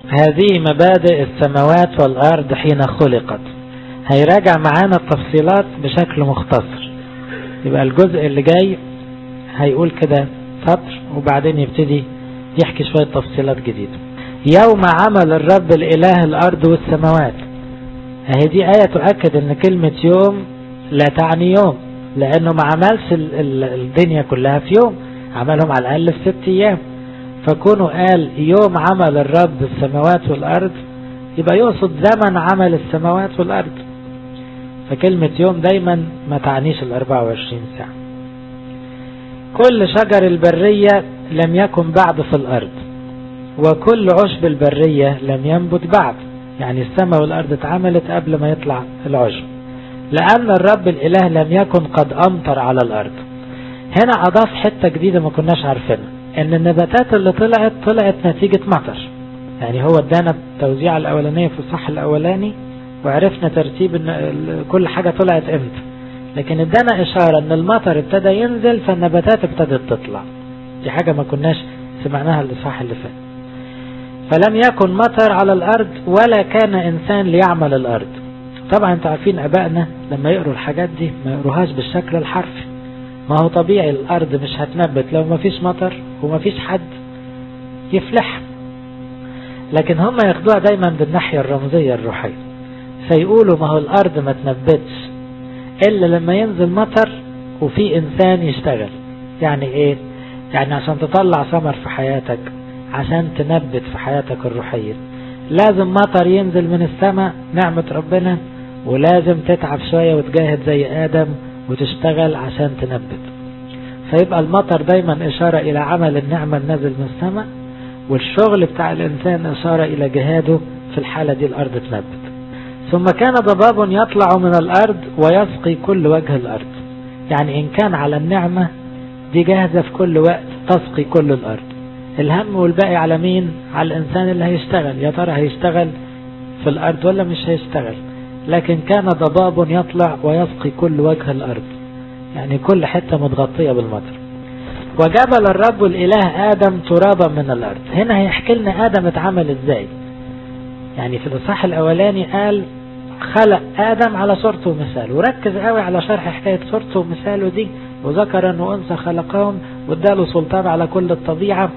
هذه مبادئ السماوات والأرض حين خلقت. هيراجع معانا التفصيلات بشكل مختصر. يبقى الجزء اللي جاي هيقول كده سطر وبعدين يبتدي يحكي شوية تفصيلات جديدة. يوم عمل الرب الإله الأرض والسماوات. اهي دي آية تؤكد ان كلمة يوم لا تعني يوم، لأنه ما عملش الدنيا كلها في يوم، عملهم على الأقل في 6 أيام. فكونه قال يوم عمل الرب السماوات والأرض يبقى يقصد زمن عمل السماوات والأرض. فكلمة يوم دايما ما تعنيش 24 ساعة. كل شجر البرية لم يكن بعد في الأرض، وكل عشب البرية لم ينبت بعد. يعني السماء والأرض اتعملت قبل ما يطلع العشب، لأن الرب الإله لم يكن قد أمطر على الأرض. هنا أضاف حتة جديدة ما كناش عارفينها، ان النباتات اللي طلعت نتيجة مطر. يعني هو ادانا التوزيع الأولانية في الصح الأولاني وعرفنا ترتيب ان كل حاجة طلعت امتى، لكن ادانا إشارة ان المطر ابتدى ينزل فالنباتات ابتدت تطلع. دي حاجة ما كناش سمعناها الإصحاح اللي فات. فلم يكن مطر على الأرض ولا كان إنسان ليعمل الأرض. طبعا انتوا عارفين أبائنا لما يقروا الحاجات دي ما يقروهاش بالشكل الحرفي. ما هو طبيعي الأرض مش هتنبت لو ما فيش مطر وما فيش حد يفلح، لكن هم ياخدوها دايما بالناحية الرمزية الروحية. فيقولوا ما هو الأرض ما تنبتش إلا لما ينزل مطر وفي إنسان يشتغل. يعني إيه؟ يعني عشان تطلع ثمر في حياتك، عشان تنبت في حياتك الروحية، لازم مطر ينزل من السماء، نعمة ربنا، ولازم تتعب شوية وتجاهد زي آدم وتشتغل عشان تنبت. فيبقى المطر دايما إشارة إلى عمل النعمة النازل من السماء، والشغل بتاع الإنسان إشارة إلى جهاده. في الحالة دي الأرض تنبت. ثم كان ضباب يطلع من الأرض ويسقي كل وجه الأرض. يعني إن كان على النعمة دي جاهزة في كل وقت تسقي كل الأرض. الهم والباقي على مين؟ على الإنسان اللي هيشتغل. يا ترى هيشتغل في الأرض ولا مش هيشتغل؟ لكن كان ضباب يطلع ويسقي كل وجه الأرض، يعني كل حتة متغطية بالمطر. وجبل الرب الإله آدم ترابا من الأرض. هنا هيحكي لنا آدم اتعمل ازاي. يعني في الإصحاح الأولاني قال خلق آدم على صورته ومثاله، وركز قوي على شرح حكاية صورته ومثاله دي، وذكر أنه أنثى خلقهم واداله سلطان على كل الطبيعة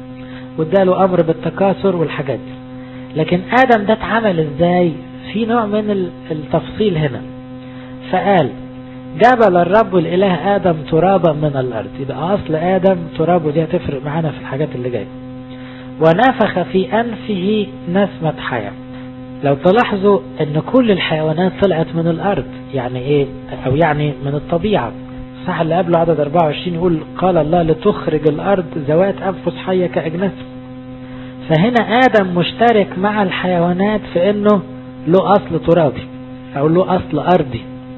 واداله أمر بالتكاثر والحاجات دي. لكن آدم ده اتعمل ازاي؟ في نوع من التفصيل هنا. فقال جبل الرب الإله آدم ترابا من الأرض. يبقى أصل آدم ترابه، دي هتفرق معانا في الحاجات اللي جاية. ونفخ في أنفه نسمة حياة. لو تلاحظوا ان كل الحيوانات طلعت من الأرض. يعني ايه؟ او يعني من الطبيعة. صح اللي قبله عدد 24 يقول قال الله لتخرج الأرض ذوات أنفس حية كأجناس. فهنا آدم مشترك مع الحيوانات في انه له أصل ترابي او له أصل أرضي.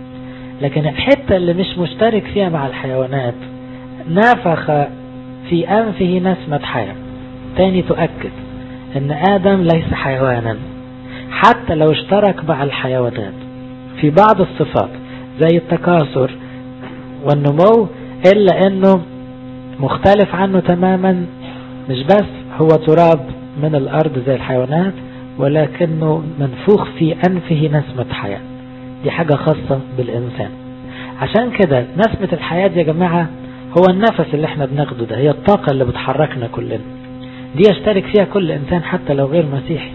لكن الحتة اللي مش مشترك فيها مع الحيوانات نفخ في أنفه نسمة حياة. تاني تؤكد ان آدم ليس حيوانا حتى لو اشترك مع الحيوانات في بعض الصفات زي التكاثر والنمو، إلا أنه مختلف عنه تماما. مش بس هو تراب من الأرض زي الحيوانات، ولكنه منفوخ في أنفه نسمة حياة. دي حاجة خاصة بالإنسان. عشان كده نسمة الحياة دي يا جماعة هو النفس اللي احنا بناخده ده، هي الطاقة اللي بتحركنا كلنا. دي يشترك فيها كل إنسان حتى لو غير مسيحي.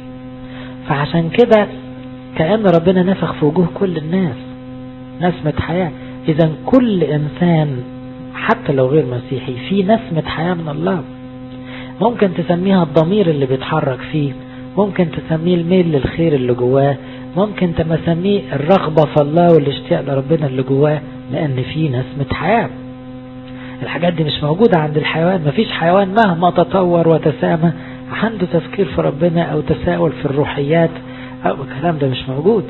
فعشان كده كأن ربنا نفخ في وجوه كل الناس نسمة حياة. إذا كل إنسان حتى لو غير مسيحي في نسمة حياة من الله. ممكن تسميها الضمير اللي بيتحرك فيه، ممكن تسميه الميل للخير اللي جواه، ممكن تسميه الرغبة في الله والاشتياق لربنا اللي جواه، لأن فيه نسمة حياة. الحاجات دي مش موجودة عند الحيوان. مفيش حيوان مهما تطور وتسامى عنده تفكير في ربنا أو تساؤل في الروحيات أو الكلام ده مش موجود،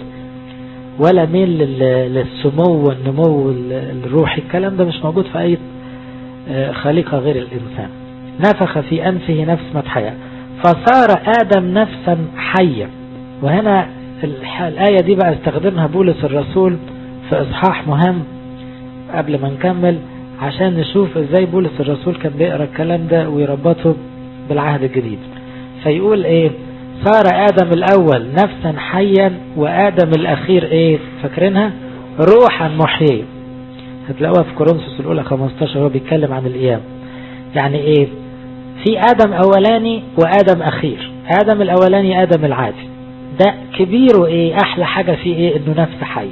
ولا ميل للسمو والنمو الروحي. الكلام ده مش موجود في أي خليقة غير الإنسان. نفخ في أنفه نسمة حياة فصار آدم نفسا حية. وهنا الآية دي بقى استخدمها بولس الرسول في إصحاح مهم قبل ما نكمل، عشان نشوف ازاي بولس الرسول كان بيقرأ الكلام ده ويربطه بالعهد الجديد. فيقول ايه؟ صار آدم الأول نفسا حيا، وآدم الأخير إيه فاكرينها؟ روحا محيي. هتلاقوها في كورنثوس الأولى 15 هو بيتكلم عن القيامة. يعني إيه؟ في آدم أولاني وآدم أخير. آدم الأولاني آدم العادي، ده كبير وإيه أحلى حاجة فيه إيه؟ إنه نفس حي.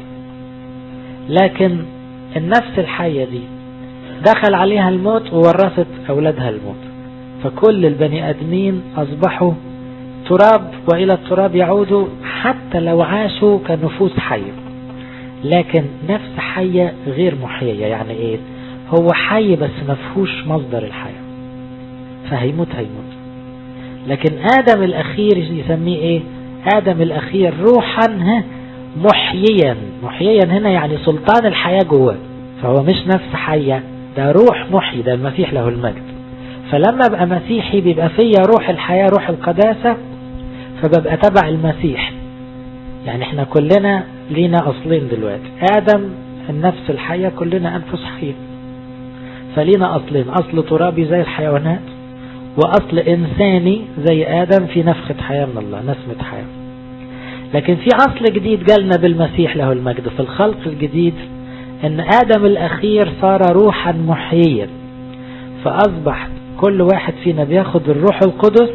لكن النفس الحية دي دخل عليها الموت وورثت أولادها الموت، فكل البني آدمين أصبحوا تراب وإلى التراب يعودوا، حتى لو عاشوا كنفوس حية، لكن نفس حية غير محيية. يعني إيه؟ هو حي بس مفهوش مصدر الحياة، فهيموت هيموت. لكن آدم الأخير يسميه إيه؟ آدم الأخير روحا محييا. محييا هنا يعني سلطان الحياة جواه، فهو مش نفس حية، ده روح محيي، ده المسيح له المجد. فلما ابقى مسيحي بيبقى فيا روح الحياة، روح القداسة، فببقى تبع المسيح. يعني احنا كلنا لينا أصلين دلوقتي، آدم النفس الحية، كلنا أنفس حية، فلينا أصلين، أصل ترابي زي الحيوانات، وأصل إنساني زي آدم في نفخة حياة من الله، نسمة حياة. لكن في أصل جديد جالنا بالمسيح له المجد في الخلق الجديد، ان آدم الأخير صار روحا محييا، فأصبح كل واحد فينا بياخد الروح القدس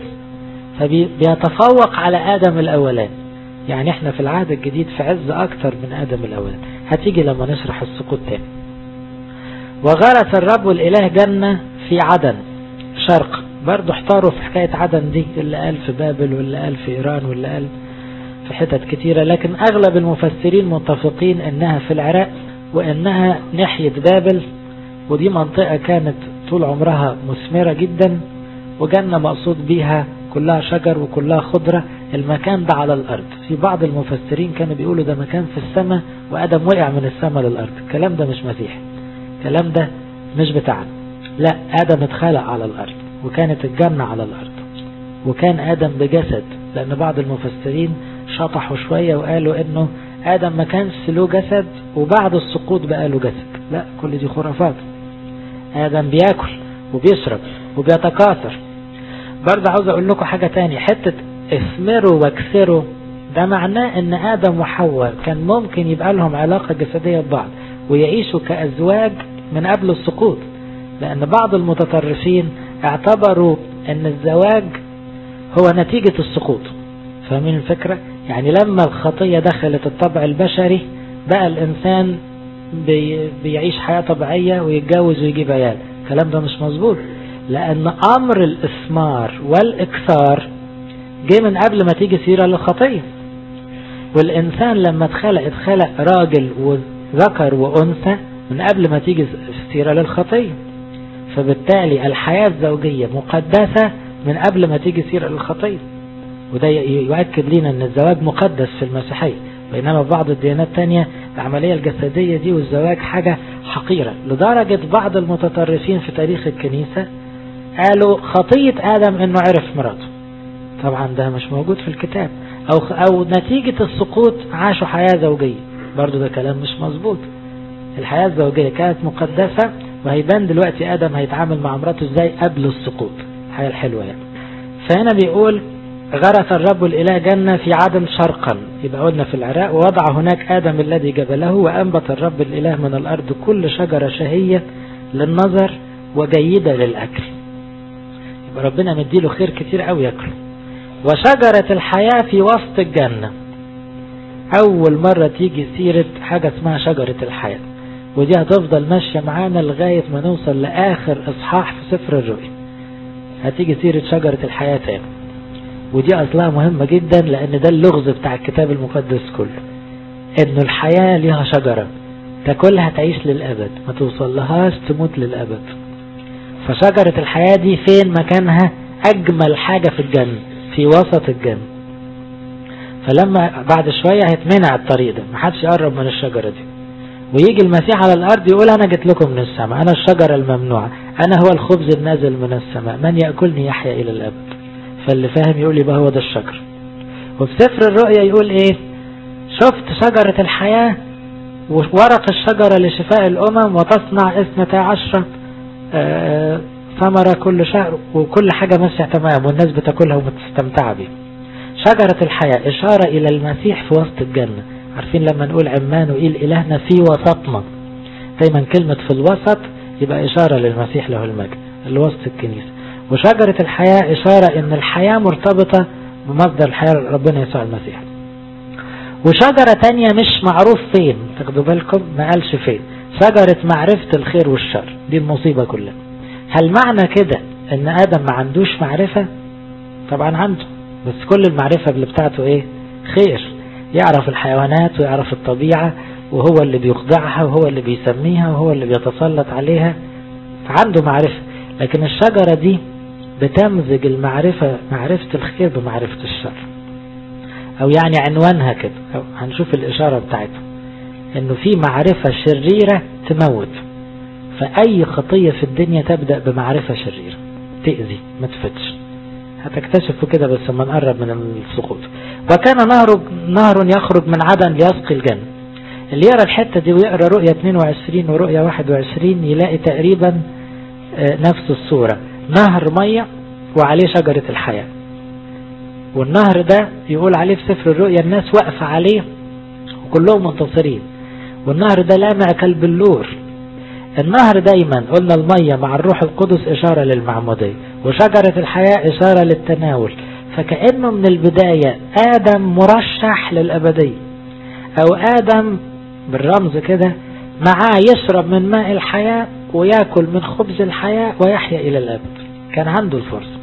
فبيتفوق على آدم الأولان. يعني احنا في العهد الجديد في عز أكتر من آدم الأولان، هتيجي لما نشرح السقوط تاني. وغرس الرب الإله جنة في عدن شرق. برضو احتاروا في حكاية عدن دي، اللي قال في بابل واللي قال في إيران واللي قال في حتت كتيرة، لكن أغلب المفسرين متفقين أنها في العراق، وأنها ناحية بابل، ودي منطقة كانت طول عمرها مثمرة جدا، وجنة مقصود بيها كلها شجر وكلها خضرة. المكان ده على الأرض. في بعض المفسرين كانوا بيقولوا ده مكان في السماء وآدم وقع من السماء للأرض. الكلام ده مش مسيحي، الكلام ده مش بتاعنا. لا، آدم اتخلق على الأرض وكانت الجنة على الأرض، وكان آدم بجسد، لأن بعض المفسرين شطحوا شوية وقالوا إنه آدم ما كانش له جسد وبعد السقوط بقى له جسد. لا، كل دي خرافات. آدم بياكل وبيشرب وبيتكاثر. برضه عاوز أقول لكم حاجة تاني، حتة اثمروا واكثروا، ده معناه إن آدم وحواء كان ممكن يبقى لهم علاقة جسدية ببعض ويعيشوا كأزواج من قبل السقوط، لأن بعض المتطرفين اعتبروا أن الزواج هو نتيجة السقوط. فاهمين الفكرة؟ يعني لما الخطية دخلت الطبع البشري بقى الإنسان بيعيش حياة طبيعية ويتجوز ويجيب عيال. الكلام ده مش مظبوط، لأن أمر الإثمار والإكثار جه من قبل ما تيجي سيرة للخطية. والإنسان لما اتخلق راجل وذكر وأنثى من قبل ما تيجي سيرة للخطية، فبالتالي الحياة الزوجية مقدسة من قبل ما تيجي سيرة للخطية. وده يؤكد لنا أن الزواج مقدس في المسيحية، بينما في بعض الديانات التانية العملية الجسدية دي والزواج حاجة حقيرة، لدرجة بعض المتطرفين في تاريخ الكنيسة قالوا خطية آدم أنه عرف مراته. طبعا ده مش موجود في الكتاب. أو نتيجة السقوط عاشوا حياة زوجية، برضو ده كلام مش مظبوط. الحياة الزوجية كانت مقدسة، وهيبان دلوقتي آدم هيتعامل مع مراته ازاي قبل السقوط، الحياة الحلوة يعني. فهنا بيقول غرس الرب الإله جنة في عدن شرقا، يبقى قلنا في العراق، ووضع هناك آدم الذي جبله، وأنبت الرب الإله من الأرض كل شجرة شهية للنظر وجيدة للأكل. يبقى ربنا مديله خير كتير قوي يأكله. وشجرة الحياة في وسط الجنة، أول مرة تيجي سيرة حاجة اسمها شجرة الحياة، ودي هتفضل ماشية معانا لغاية ما نوصل لآخر إصحاح في سفر الرؤيا، هتيجي سيرة شجرة الحياة تاني. ودي أصلها مهمة جدا، لأن ده اللغز بتاع الكتاب المقدس كله، إنه الحياة لها شجرة تاكلها تعيش للأبد، ما توصل لهاش تموت للأبد. فشجرة الحياة دي فين مكانها؟ أجمل حاجة في الجنة، في وسط الجنة. فلما بعد شوية هيتمنع الطريق ده، محدش يقرب من الشجرة دي، ويجي المسيح على الأرض يقول أنا جيت لكم من السماء، أنا الشجرة الممنوعة، أنا هو الخبز النازل من السماء، من يأكلني يحيا إلى الأبد. فاللي فاهم يقول يبقى هو ده الشجر. وفي سفر الرؤيا يقول إيه؟ شفت شجرة الحياة وورق الشجرة لشفاء الأمم، وتصنع 12 ثمرة كل شهر، وكل حاجة ماشية تمام والناس بتاكلها ومتستمتع بيه. شجرة الحياة إشارة إلى المسيح في وسط الجنة. عارفين لما نقول عمانوئيل إلهنا في وسطنا، دايما كلمة في الوسط يبقى إشارة للمسيح له المجد اللي وسط الكنيسة. وشجرة الحياة إشارة إن الحياة مرتبطة بمصدر الحياة ربنا يسوع المسيح. وشجرة تانية مش معروف فين، تاخدوا بالكم ما قالش فين، شجرة معرفة الخير والشر. دي المصيبة كلها. هل معنى كده ان آدم ما عندوش معرفة؟ طبعا عنده، بس كل المعرفة اللي بتاعته ايه؟ خير. يعرف الحيوانات ويعرف الطبيعة، وهو اللي بيخضعها وهو اللي بيسميها وهو اللي بيتسلط عليها، عنده معرفة. لكن الشجرة دي بتمزج المعرفة، معرفة الخير بمعرفة الشر، او يعني عنوانها كده، أو هنشوف الاشارة بتاعتها انه في معرفة شريرة تموت. فاي خطية في الدنيا تبدأ بمعرفة شريرة تأذي ما تفتش. هتكتشفوا كده بس لما نقرب من السقوط. وكان نهر يخرج من عدن ليسقي الجنة. اللي يقرأ الحتة دي ويقرأ رؤية 22 ورؤية 21 يلاقي تقريبا نفس الصورة، نهر مية وعليه شجرة الحياة. والنهر ده يقول عليه في سفر الرؤيا الناس واقفة عليه وكلهم منتصرين. والنهر ده لامع كالبلور. النهر دايما قلنا المية مع الروح القدس إشارة للمعمودية، وشجرة الحياة إشارة للتناول. فكأنه من البداية آدم مرشح للأبدية، أو آدم بالرمز كده معاه يشرب من ماء الحياة ويأكل من خبز الحياة ويحيا إلى الأبد. كان عنده الفرصة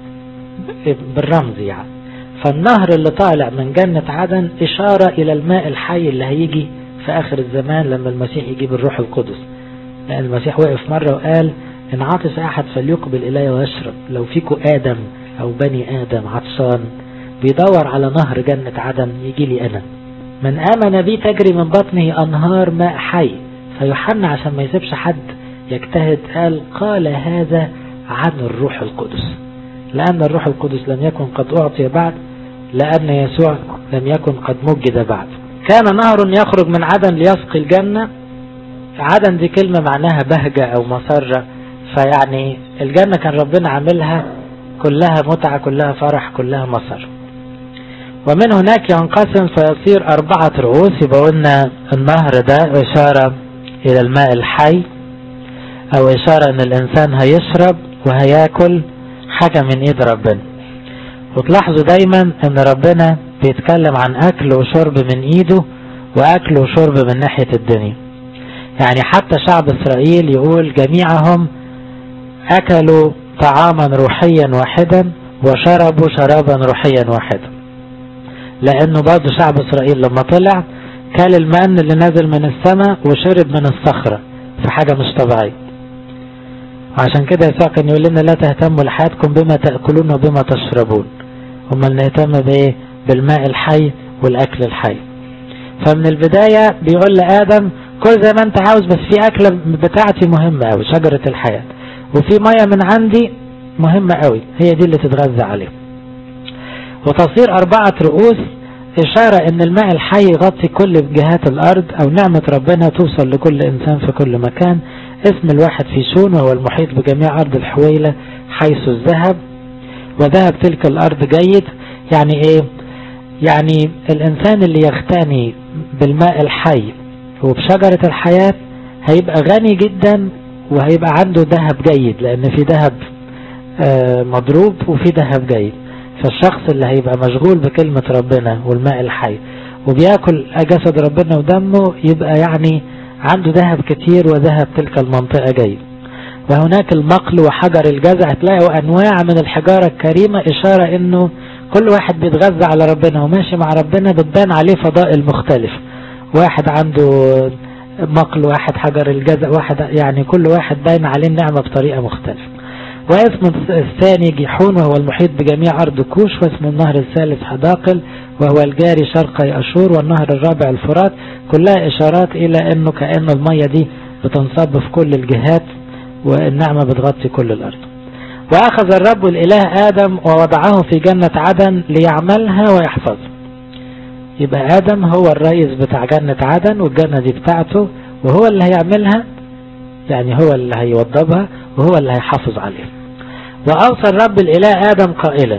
بالرمز يعني. فالنهر اللي طالع من جنة عدن إشارة إلى الماء الحي اللي هيجي في آخر الزمان لما المسيح يجيب الروح القدس. لأن المسيح وقف مرة وقال إن عطس أحد فليقبل إلي ويشرب. لو فيكم آدم أو بني آدم عطشان بيدور على نهر جنة عدن يجي لي أنا. من آمن بي تجري من بطنه أنهار ماء حي. فيوحنا عشان ما يسيبش حد يجتهد قال هذا عن الروح القدس، لأن الروح القدس لم يكن قد أعطي بعد، لأن يسوع لم يكن قد مجد بعد. كان نهر يخرج من عدن ليسقي الجنة. عدن دي كلمة معناها بهجة أو مسرة، فيعني الجنة كان ربنا عاملها كلها متعة، كلها فرح، كلها مسر. ومن هناك ينقسم فيصير 4 رؤوس. يبقى قلنا النهر ده إشارة إلى الماء الحي، أو إشارة أن الإنسان هيشرب وهياكل حاجة من إيد ربنا. وتلاحظوا دايما أن ربنا بيتكلم عن أكل وشرب من إيده، وأكل وشرب من ناحية الدنيا. يعني حتى شعب إسرائيل يقول جميعهم أكلوا طعاما روحيا واحدا وشربوا شرابا روحيا واحدا. لأنه برضو شعب إسرائيل لما طلع كل الماء اللي نازل من السماء وشرب من الصخرة، في حاجة مش طبيعية. وعشان كده يسوع كان يقول لنا لا تهتموا لحياتكم بما تأكلون وبما تشربون، هم اللي نهتم بإيه؟ بالماء الحي والأكل الحي. فمن البداية بيقول لآدم كل زي ما انت عاوز، بس في أكلة بتاعتي مهمة أوي شجرة الحياة، وفي مية من عندي مهمة أوي هي دي اللي تتغذى عليه. وتصير 4 رؤوس إشارة ان الماء الحي يغطي كل جهات الأرض، أو نعمة ربنا توصل لكل إنسان في كل مكان. اسم الواحد في شون وهو المحيط بجميع أرض الحويلة حيث الذهب، وذهب تلك الأرض جيد. يعني إيه؟ يعني الإنسان اللي يغتني بالماء الحي وبشجرة الحياة هيبقى غني جدا، وهيبقى عنده ذهب جيد، لأن في ذهب مضروب وفي ذهب جيد. فالشخص اللي هيبقى مشغول بكلمة ربنا والماء الحي وبيأكل جسد ربنا ودمه يبقى يعني عنده ذهب كتير، وذهب تلك المنطقة جيد. وهناك المقل وحجر الجزع، تلاقوا أنواع من الحجارة الكريمة إشارة إنه كل واحد بيتغذى على ربنا وماشي مع ربنا بتبان عليه فضائل مختلف. واحد عنده مقل، واحد حجر الجزع، واحد يعني كل واحد باين عليه النعمة بطريقة مختلفة. واسم الثاني جيحون وهو المحيط بجميع أرض كوش. واسم النهر الثالث حداقل وهو الجاري شرقي أشور. والنهر الرابع الفرات. كلها إشارات إلى أنه كأن المية دي بتنصب في كل الجهات، والنعمة بتغطي كل الأرض. وأخذ الرب الإله آدم ووضعه في جنة عدن ليعملها ويحفظها. يبقى آدم هو الرئيس بتاع جنة عدن، والجنة دي بتاعته، وهو اللي هيعملها، يعني هو اللي هيوضبها وهو اللي هيحافظ عليها. وأوصى الرب الإله آدم قائلا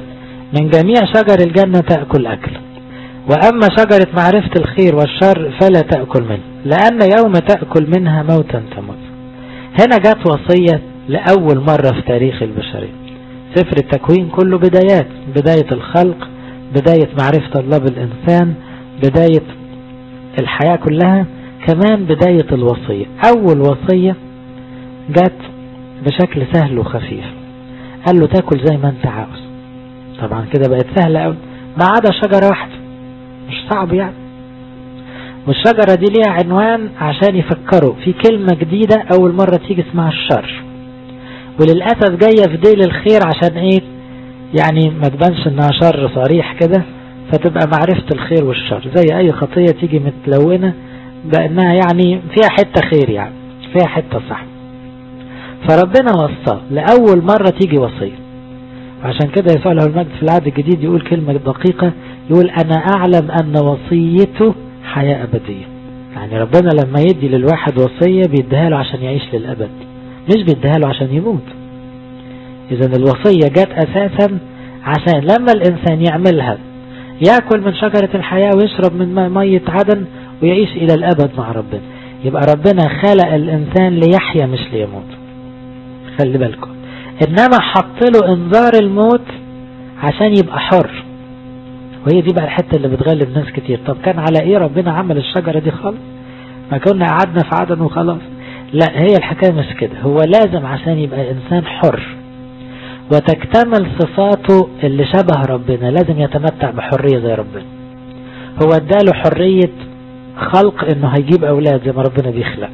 من جميع شجر الجنة تأكل أكل، وأما شجرة معرفة الخير والشر فلا تأكل منه، لأن يوم تأكل منها موتا تموت. هنا جات وصية لأول مرة في تاريخ البشرية. سفر التكوين كله بدايات، بداية الخلق، بداية معرفة الله بالإنسان، بداية الحياة كلها، كمان بداية الوصية. أول وصية جات بشكل سهل وخفيف، قال له تاكل زي ما انت عاوز. طبعا كده بقت سهلة قوي، ما عدا شجرة واحدة، مش صعب يعني. والشجرة دي ليها عنوان عشان يفكروا في كلمة جديدة أول مرة تيجي اسمها الشر، وللأسف جاية في ديل الخير عشان ايه؟ يعني ما تبانش انها شر صريح كده، فتبقى معرفة الخير والشر زي اي خطية تيجي متلونة بأنها يعني فيها حتة خير، يعني فيها حتة صح. فربنا وصى لأول مرة تيجي وصية، وعشان كده يسوع له المجد في العهد الجديد يقول كلمة دقيقة، يقول أنا أعلم أن وصيته حياة أبدية. يعني ربنا لما يدي للواحد وصية بيديها له عشان يعيش للأبد، مش بيديها له عشان يموت. إذن الوصية جات أساسا عشان لما الإنسان يعملها يأكل من شجرة الحياة ويشرب من مية عدن ويعيش إلى الأبد مع ربنا. يبقى ربنا خلق الإنسان ليحيا مش ليموت، خلي بالكم. إنما حط له إنذار الموت عشان يبقى حر، وهي دي بقى الحتة اللي بتغلب ناس كتير. طب كان على إيه ربنا عمل الشجرة دي خالص؟ ما كنا قعدنا في عدن وخلاص؟ لا، هي الحكاية مش كده. هو لازم عشان يبقى إنسان حر وتكتمل صفاته اللي شبه ربنا لازم يتمتع بحرية زي ربنا. هو اداله حرية خلق انه هيجيب اولاد زي ما ربنا بيخلق،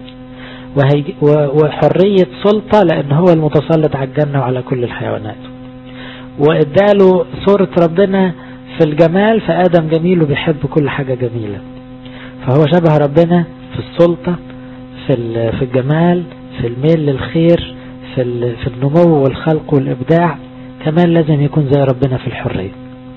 وحرية سلطة لان هو المتسلط على الجنة وعلى كل الحيوانات، واداله صورة ربنا في الجمال، فآدم جميل وبيحب كل حاجة جميلة، فهو شبه ربنا في السلطة، في الجمال، في الميل للخير، في النمو والخلق والإبداع. كمان لازم يكون زي ربنا في الحرية،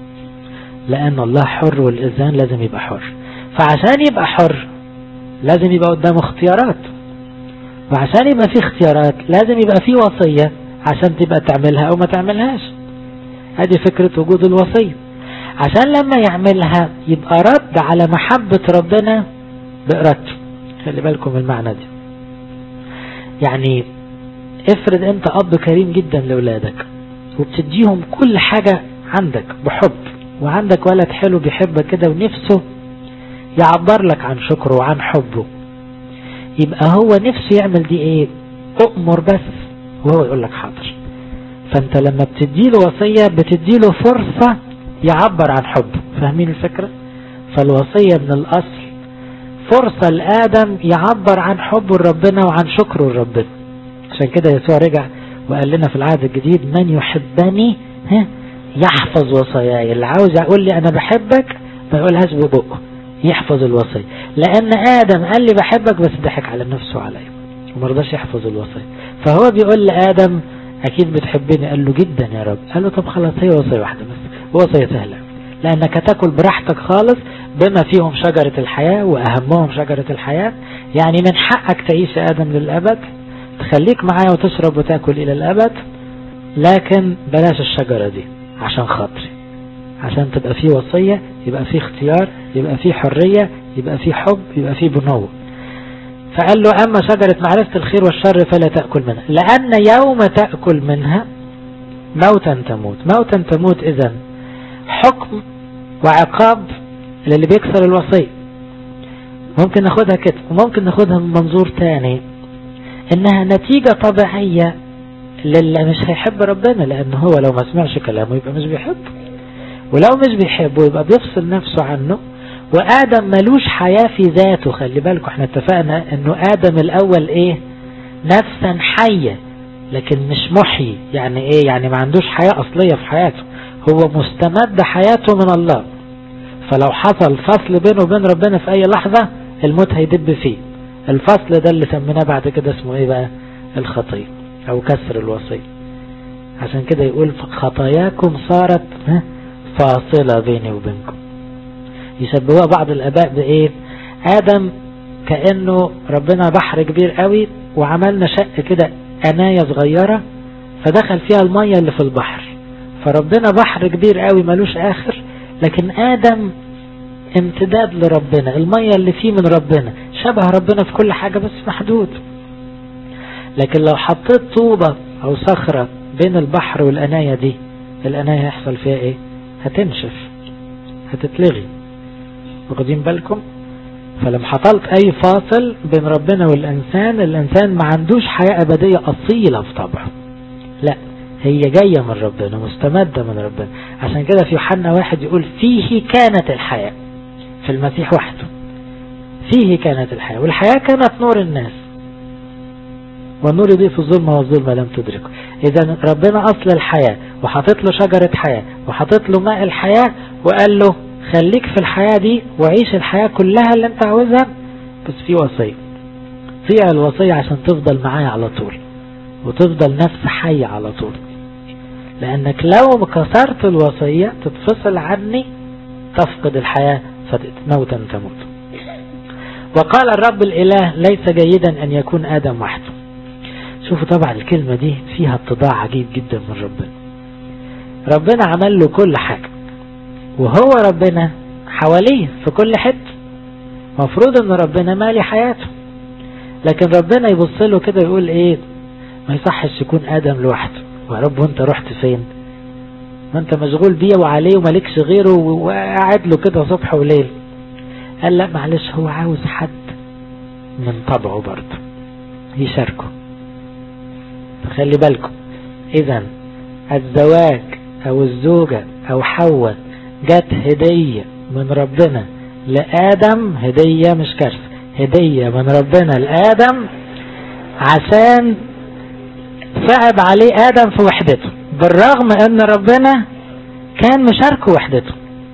لأن الله حر والإنسان لازم يبقى حر. فعشان يبقى حر لازم يبقى قدامه اختيارات، وعشان يبقى فيه اختيارات لازم يبقى فيه وصية عشان تبقى تعملها أو ما تعملهاش. هذه فكرة وجود الوصية، عشان لما يعملها يبقى رد على محبة ربنا بإرادته. خلي بالكم المعنى دي. يعني افرض انت اب كريم جدا لأولادك وبتديهم كل حاجة عندك بحب، وعندك ولد حلو بيحبك كده ونفسه يعبر لك عن شكره وعن حبه، يبقى هو نفسه يعمل دي ايه؟ اؤمر بس وهو يقول لك حاضر. فانت لما بتديله وصية بتديله فرصة يعبر عن حبه. فاهمين الفكرة؟ فالوصية من الاصل فرصة لآدم يعبر عن حبه لربنا وعن شكره لربنا. عشان كده يسوع رجع وقال لنا في العهد الجديد من يحبني يحفظ وصاياي. اللي عاوز يقول لي انا بحبك ما يقولهاش ببقه، يحفظ الوصية. لان آدم قال لي بحبك بس ضحك على نفسه عليا ومرضاش يحفظ الوصية. فهو بيقول لآدم اكيد بتحبني؟ قال له جدا يا رب. قال له طب خلاص هي وصية واحدة بس، وصية سهلة، لانك تاكل براحتك خالص بما فيهم شجرة الحياة واهمهم شجرة الحياة. يعني من حقك تعيش يا آدم للأبد، تخليك معايا وتشرب وتاكل إلى الأبد، لكن بلاش الشجرة دي عشان خاطري. عشان تبقى فيه وصية يبقى فيه اختيار، يبقى فيه حرية، يبقى فيه حب، يبقى فيه بنوة. فقال له أما شجرة معرفة الخير والشر فلا تأكل منها، لأن يوم تأكل منها موتا تموت. موتا تموت إذن حكم وعقاب للي بيكسر الوصية. ممكن ناخدها كده، وممكن ناخدها من منظور تاني انها نتيجة طبيعية للي مش هيحب ربنا، لان هو لو ما سمعش كلامه يبقى مش بيحبه، ولو مش بيحبه يبقى بيفصل نفسه عنه. وآدم ملوش حياة في ذاته. خلي بالكم احنا اتفقنا انه آدم الاول ايه؟ نفسا حية لكن مش محيي. يعني ايه؟ يعني ما عندوش حياة اصلية في حياته، هو مستمد حياته من الله. فلو حصل فصل بينه وبين ربنا في اي لحظة الموت هيدب فيه. الفصل ده اللي سميناه بعد كده اسمه ايه بقى؟ الخطية او كسر الوصية. عشان كده يقول خطاياكم صارت فاصلة بيني وبينكم. يشبهوها بعض الاباء بايه؟ آدم كأنه ربنا بحر كبير قوي وعملنا شق كده قناية صغيرة فدخل فيها المية اللي في البحر، فربنا بحر كبير قوي ملوش آخر، لكن آدم امتداد لربنا، المية اللي فيه من ربنا، شبه ربنا في كل حاجة بس محدود. لكن لو حطيت طوبة أو صخرة بين البحر والقناية دي، القناية هيحصل فيها ايه؟ هتنشف، هتتلغي. واخدين بالكم؟ فلما حطلت اي فاصل بين ربنا والانسان، الانسان ما عندوش حياة ابدية اصيلة في طبعه، لا هي جاية من ربنا، مستمدة من ربنا. عشان كده في يوحنا 1 يقول فيه كانت الحياة، في المسيح وحده فيه كانت الحياة، والحياة كانت نور الناس، والنور يضيء الظلمة والظلمة لم تدركه. اذا ربنا اصل الحياة، وحطت له شجرة حياة، وحطت له ماء الحياة، وقال له خليك في الحياة دي وعيش الحياة كلها اللي انت عاوزها، بس في وصية، طيع الوصية عشان تفضل معايا على طول، وتفضل نفس حي على طول. لانك لو كسرت الوصية تتفصل عني، تفقد الحياة فتموت تموت. وقال الرب الإله ليس جيدا أن يكون آدم وحده. شوفوا طبعا الكلمة دي فيها اتضاع عجيب جدا من ربنا. ربنا عمل له كل حاجة، وهو ربنا حواليه في كل حتة، مفروض ان ربنا مالي حياته، لكن ربنا يبص له كده يقول ايه؟ ما يصحش يكون آدم لوحده. ورب وانت رحت فين؟ ما انت مشغول بيه وعليه ومالكش غيره وقاعد له كده صبح وليل. قال لا معلش، هو عاوز حد من طبعه برضه يشاركه. فخلي بالكم، اذا الزواج او الزوجة او حواء جت هدية من ربنا لآدم، هدية مش كارثة، هدية من ربنا لآدم عشان صعب عليه آدم في وحدته، بالرغم ان ربنا كان مشاركه وحدته،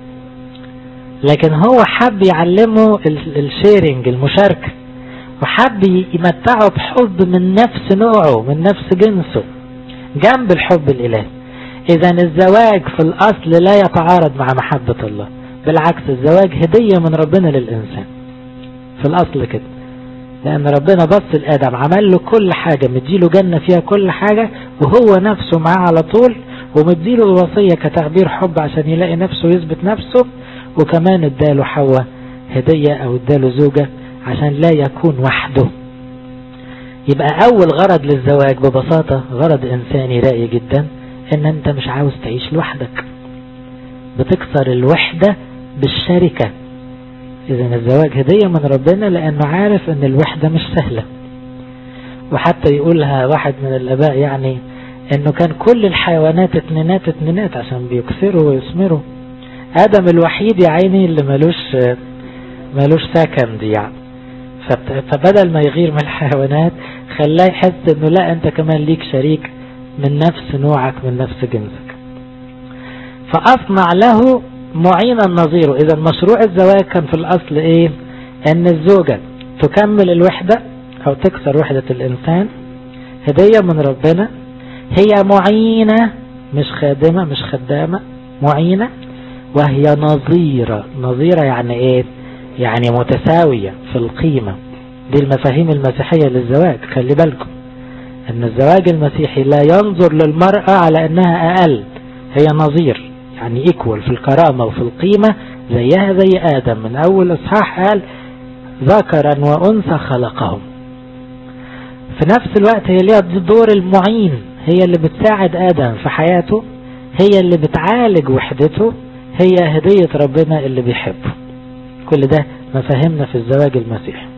لكن هو حب يعلمه الشيرنج، المشاركة، وحب يمتعه بحب من نفس نوعه، من نفس جنسه، جنب الحب الإلهي. إذا الزواج في الأصل لا يتعارض مع محبة الله، بالعكس الزواج هدية من ربنا للإنسان في الأصل كده، لأن ربنا بص لآدم عمل له كل حاجة، مديله جنة فيها كل حاجة، وهو نفسه معاه على طول، ومديله الوصية كتعبير حب عشان يلاقي نفسه ويثبت نفسه، وكمان اداله حواء هدية أو اداله زوجة عشان لا يكون وحده. يبقى أول غرض للزواج ببساطة غرض إنساني رائع جدا، ان انت مش عاوز تعيش لوحدك، بتكسر الوحدة بالشركة. اذا الزواج هدية من ربنا لانه عارف ان الوحدة مش سهلة. وحتى يقولها واحد من الاباء يعني انه كان كل الحيوانات اتنينات عشان بيكسروا ويثمروا، ادم الوحيد يا عيني اللي ملوش سكن دي يعني. فبدل ما يغير من الحيوانات خلاه يحس انه لا، انت كمان ليك شريك من نفس نوعك، من نفس جنسك. فأصنع له معينا نظيره. إذا مشروع الزواج كان في الأصل إيه؟ أن الزوجة تكمل الوحدة أو تكسر وحدة الإنسان، هدية من ربنا، هي معينة مش خادمة مش خدامة، معينة، وهي نظيرة يعني إيه؟ يعني متساوية في القيمة. دي المفاهيم المسيحية للزواج. خلي بالكم ان الزواج المسيحي لا ينظر للمرأة على انها اقل، هي نظير يعني ايكوال في الكرامة وفي القيمة، زيها زي آدم. من اول اصحاح قال ذكرا وانثى خلقهم. في نفس الوقت هي ليها دور المعين، هي اللي بتساعد آدم في حياته، هي اللي بتعالج وحدته، هي هدية ربنا اللي بيحبه. كل ده مفاهيمنا في الزواج المسيحي.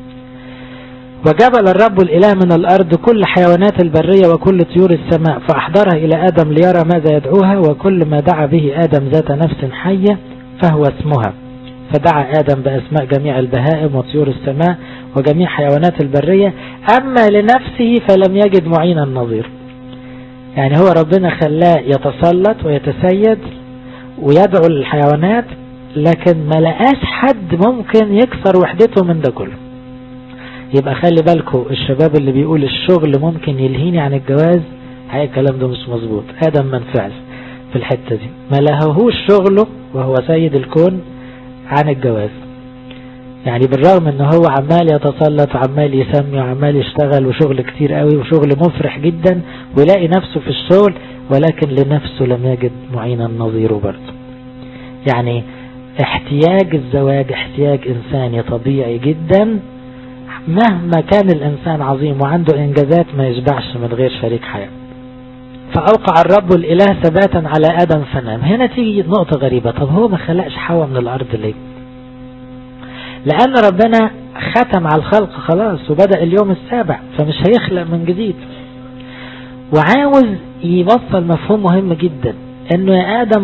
وجبل الرب الإله من الأرض كل حيوانات البرية وكل طيور السماء، فأحضرها إلى آدم ليرى ماذا يدعوها، وكل ما دعا به آدم ذات نفس حية فهو اسمها. فدعا آدم بأسماء جميع البهائم وطيور السماء وجميع حيوانات البرية، أما لنفسه فلم يجد معينا نظير. يعني هو ربنا خلاه يتسلط ويتسيد ويدعو الحيوانات، لكن ما لقاش حد ممكن يكسر وحدته من ده كله. يبقى خلي بالكم الشباب اللي بيقول الشغل ممكن يلهيني عن الجواز، هاي الكلام ده مش مظبوط. آدم ما نفعش في الحتة دي، ما لهوش شغله وهو سيد الكون عن الجواز. يعني بالرغم ان هو عمال يتسلط وعمال يسمي وعمال يشتغل وشغل كتير قوي وشغل مفرح جدا، ويلاقي نفسه في الشغل ولكن لنفسه لم يجد معينا نظيره برضه. يعني احتياج الزواج احتياج إنساني طبيعي جدا، مهما كان الإنسان عظيم وعنده إنجازات ما يشبعش من غير شريك حياة. فأوقع الرب الإله ثباتا على آدم فنام. هنا تيجي نقطة غريبة، طب هو ما خلقش حواء من الأرض ليه؟ لأن ربنا ختم على الخلق خلاص وبدأ اليوم السابع، فمش هيخلق من جديد. وعاوز يوصل مفهوم مهم جدا، انه يا آدم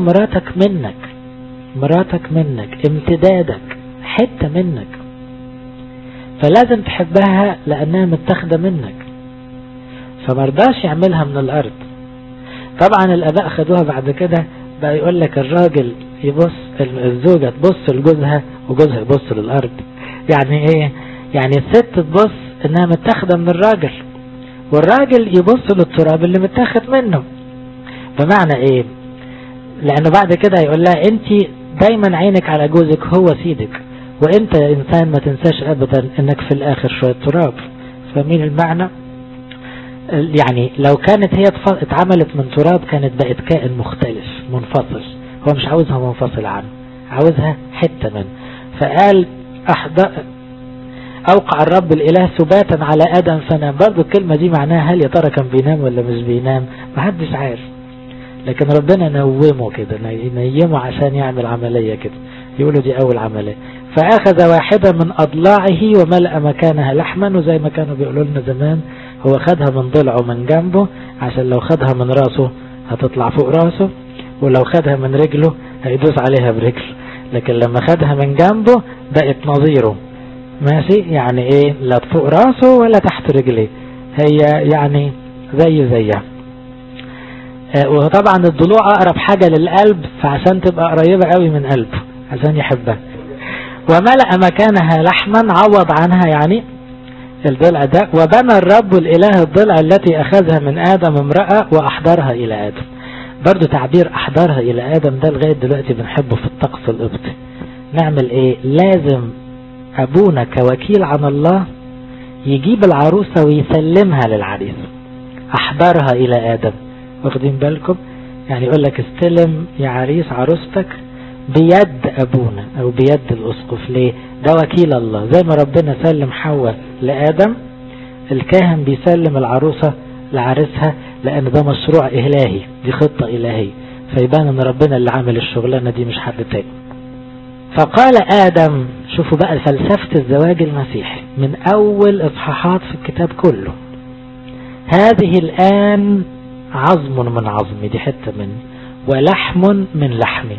مراتك منك امتدادك حتة منك، فلازم تحبها لأنها متاخدة منك، فمرضاش يعملها من الأرض. طبعا الآباء خدوها بعد كده بقى يقول لك الراجل يبص، الزوجة تبص لجوزها وجوزها يبص للأرض. يعني ايه؟ يعني الست تبص انها متاخدة من الراجل، والراجل يبص للتراب اللي متاخد منه. بمعنى ايه؟ لأنه بعد كده يقول لها انت دايما عينك على جوزك هو سيدك، وانت يا انسان ما تنساش ابدا انك في الاخر شوية تراب. فمين المعنى؟ يعني لو كانت هي اتعملت من تراب كانت بقت كائن مختلف منفصل، هو مش عاوزها منفصل عنه، عاوزها حتة منه. فقال أوقع الرب الإله ثباتا على آدم فنام. برضو الكلمة دي معناها هل يا ترى كان بينام ولا مش بينام؟ محدش عارف، لكن ربنا نومه كده، ينيمه عشان يعمل عملية كده. يقولوا دي أول عملية. فأخذ واحدة من أضلاعه وملأ مكانها لحما، وزي ما كانوا بيقولوا لنا زمان هو خدها من ضلعه من جنبه، عشان لو خدها من راسه هتطلع فوق راسه، ولو خدها من رجله هيدوس عليها برجل، لكن لما خدها من جنبه بقت نظيره. ماشي؟ يعني ايه؟ لا فوق راسه ولا تحت رجليه، هي يعني زيها. وطبعا الضلوع اقرب حاجة للقلب، فعشان تبقى قريبة قوي من قلبه عشان يحبها. وملأ مكانها لحما، عوض عنها يعني الضلع ده. وبنى الرب الإله الضلع التي أخذها من آدم امرأة وأحضرها إلى آدم. برضو تعبير أحضرها إلى آدم ده لغاية دلوقتي بنحبه في الطقس القبطي. نعمل إيه؟ لازم أبونا كوكيل عن الله يجيب العروسة ويسلمها للعريس. أحضرها إلى آدم، واخدين بالكم؟ يعني يقول لك استلم يا عريس عروستك بيد أبونا أو بيد الأسقف. ليه؟ ده وكيل الله. زي ما ربنا سلم حواء لآدم، الكاهن بيسلم العروسة لعريسها، لأن ده مشروع إلهي، دي خطة إلهية، فيبان أن ربنا اللي عامل الشغلانة دي مش حد تاني. فقال آدم، شوفوا بقى فلسفة الزواج المسيحي من أول إصحاحات في الكتاب كله، هذه الآن عظم من عظمي، دي حتة مني، ولحم من لحمي.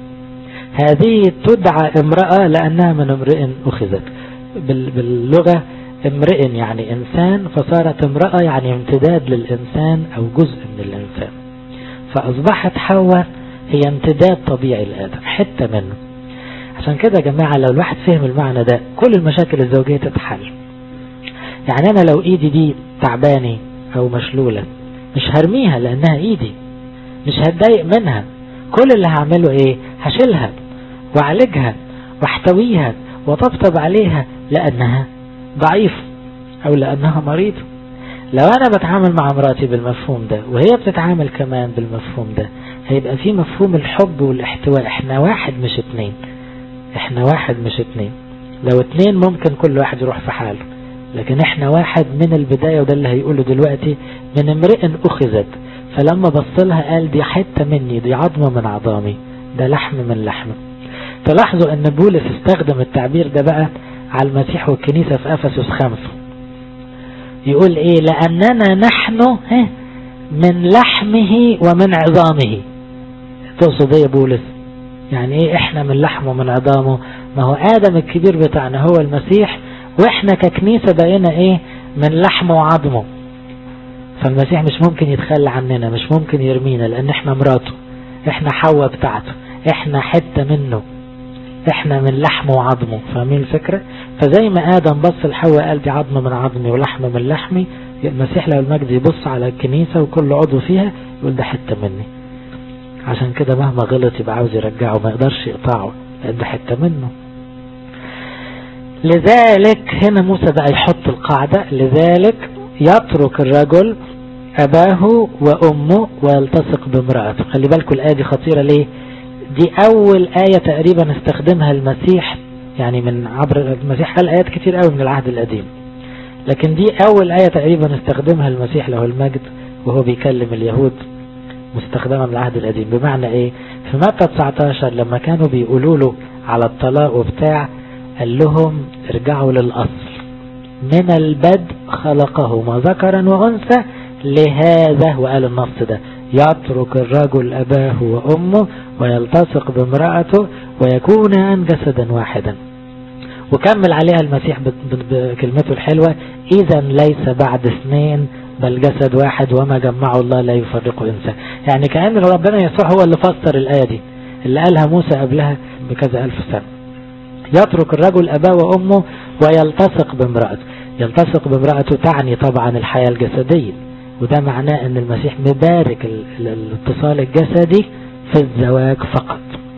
هذه تدعى امرأة لأنها من امرئ أخذت. باللغة امرئ يعني إنسان، فصارت امرأة يعني امتداد للإنسان أو جزء من الإنسان، فأصبحت حواء هي امتداد طبيعي لآدم، حتة منه. عشان كده يا جماعة لو الواحد فهم المعنى ده كل المشاكل الزوجية تتحل. يعني أنا لو إيدي دي تعباني أو مشلولة مش هرميها لأنها إيدي، مش هتضايق منها، كل اللي هعمله إيه؟ هشيلها وأعالجها واحتويها وطبطب عليها لأنها ضعيف أو لأنها مريض. لو أنا بتعامل مع مراتي بالمفهوم ده وهي بتتعامل كمان بالمفهوم ده، هيبقى في مفهوم الحب والاحتواء. احنا واحد مش اتنين، احنا واحد مش اتنين. لو اتنين ممكن كل واحد يروح في حاله، لكن احنا واحد من البداية، وده اللي هيقوله دلوقتي، من امرئ أخذت. فلما بصلها قال دي حتة مني، دي عظمة من عظامي، ده لحم من لحمه. تلاحظوا ان بولس استخدم التعبير ده بقى على المسيح والكنيسة في أفسس 5. يقول ايه؟ لأننا نحن من لحمه ومن عظامه. تقصد ايه يا بولس؟ يعني ايه احنا من لحمه ومن عظامه؟ ما هو آدم الكبير بتاعنا هو المسيح، واحنا ككنيسة بقينا ايه؟ من لحمه وعظمه. فالمسيح مش ممكن يتخلى عننا، مش ممكن يرمينا، لان احنا مراته، احنا حواء بتاعته، احنا حتة منه، احنا من لحمه وعظمه. فاهمين الفكرة؟ فزي ما آدم بص لحواء قال دي عظمة من عظمي ولحم من لحمي، المسيح له المجد يبص على الكنيسة وكل عضو فيها يقول ده حتة مني. عشان كده مهما غلط يبقى عاوز يرجعه، ما يقدرش يقطعه لأن ده حتة منه. لذلك هنا موسى بقى يحط القاعدة، لذلك يترك الرجل أباه وأمه ويلتصق بامرأته. خلي بالكم الآية دي خطيرة ليه؟ دي أول آية تقريبا استخدمها المسيح، يعني من عبر المسيح قال آيات كتير قوي من العهد القديم، لكن دي أول آية تقريبا استخدمها المسيح له المجد وهو بيكلم اليهود، مستخدمة من العهد القديم. بمعنى إيه؟ في متى 19 لما كانوا بيقولوا له على الطلاق وبتاع، قال لهم ارجعوا للأصل، من البدء خلقهما ذكرا وأنثى، لهذا وقال النص ده يترك الرجل أباه وأمه ويلتصق بامرأته ويكونان جسدا واحدا. وكمل عليها المسيح بكلمته الحلوة إذا ليس بعد اثنين بل جسد واحد وما جمعه الله لا يفرقه إنسان. يعني كأن ربنا يسوع هو اللي فسر الآية دي اللي قالها موسى قبلها بكذا ألف سنة. يترك الرجل أباه وأمه ويلتصق بامرأته. يلتصق بامرأته تعني طبعا الحياة الجسدية، وده معناه أن المسيح مبارك الاتصال الجسدي في الزواج فقط،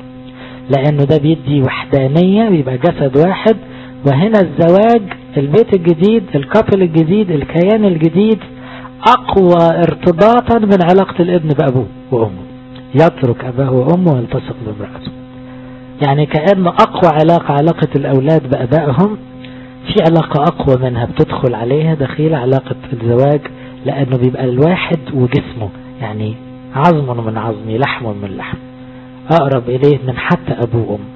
لأنه ده بيدي وحدانية، بيبقى جسد واحد. وهنا الزواج، البيت الجديد، الكابل الجديد، الكيان الجديد أقوى ارتباطا من علاقة الابن بأبوه وأمه. يترك أباه وأمه ويلتصق بامرأته، يعني كأن أقوى علاقة الأولاد بأبائهم، في علاقة أقوى منها بتدخل عليها دخيلة علاقة الزواج، لأنه بيبقى الواحد وجسمه، يعني عظم من عظمي لحم من لحم، أقرب إليه من حتى أبوه وأمه.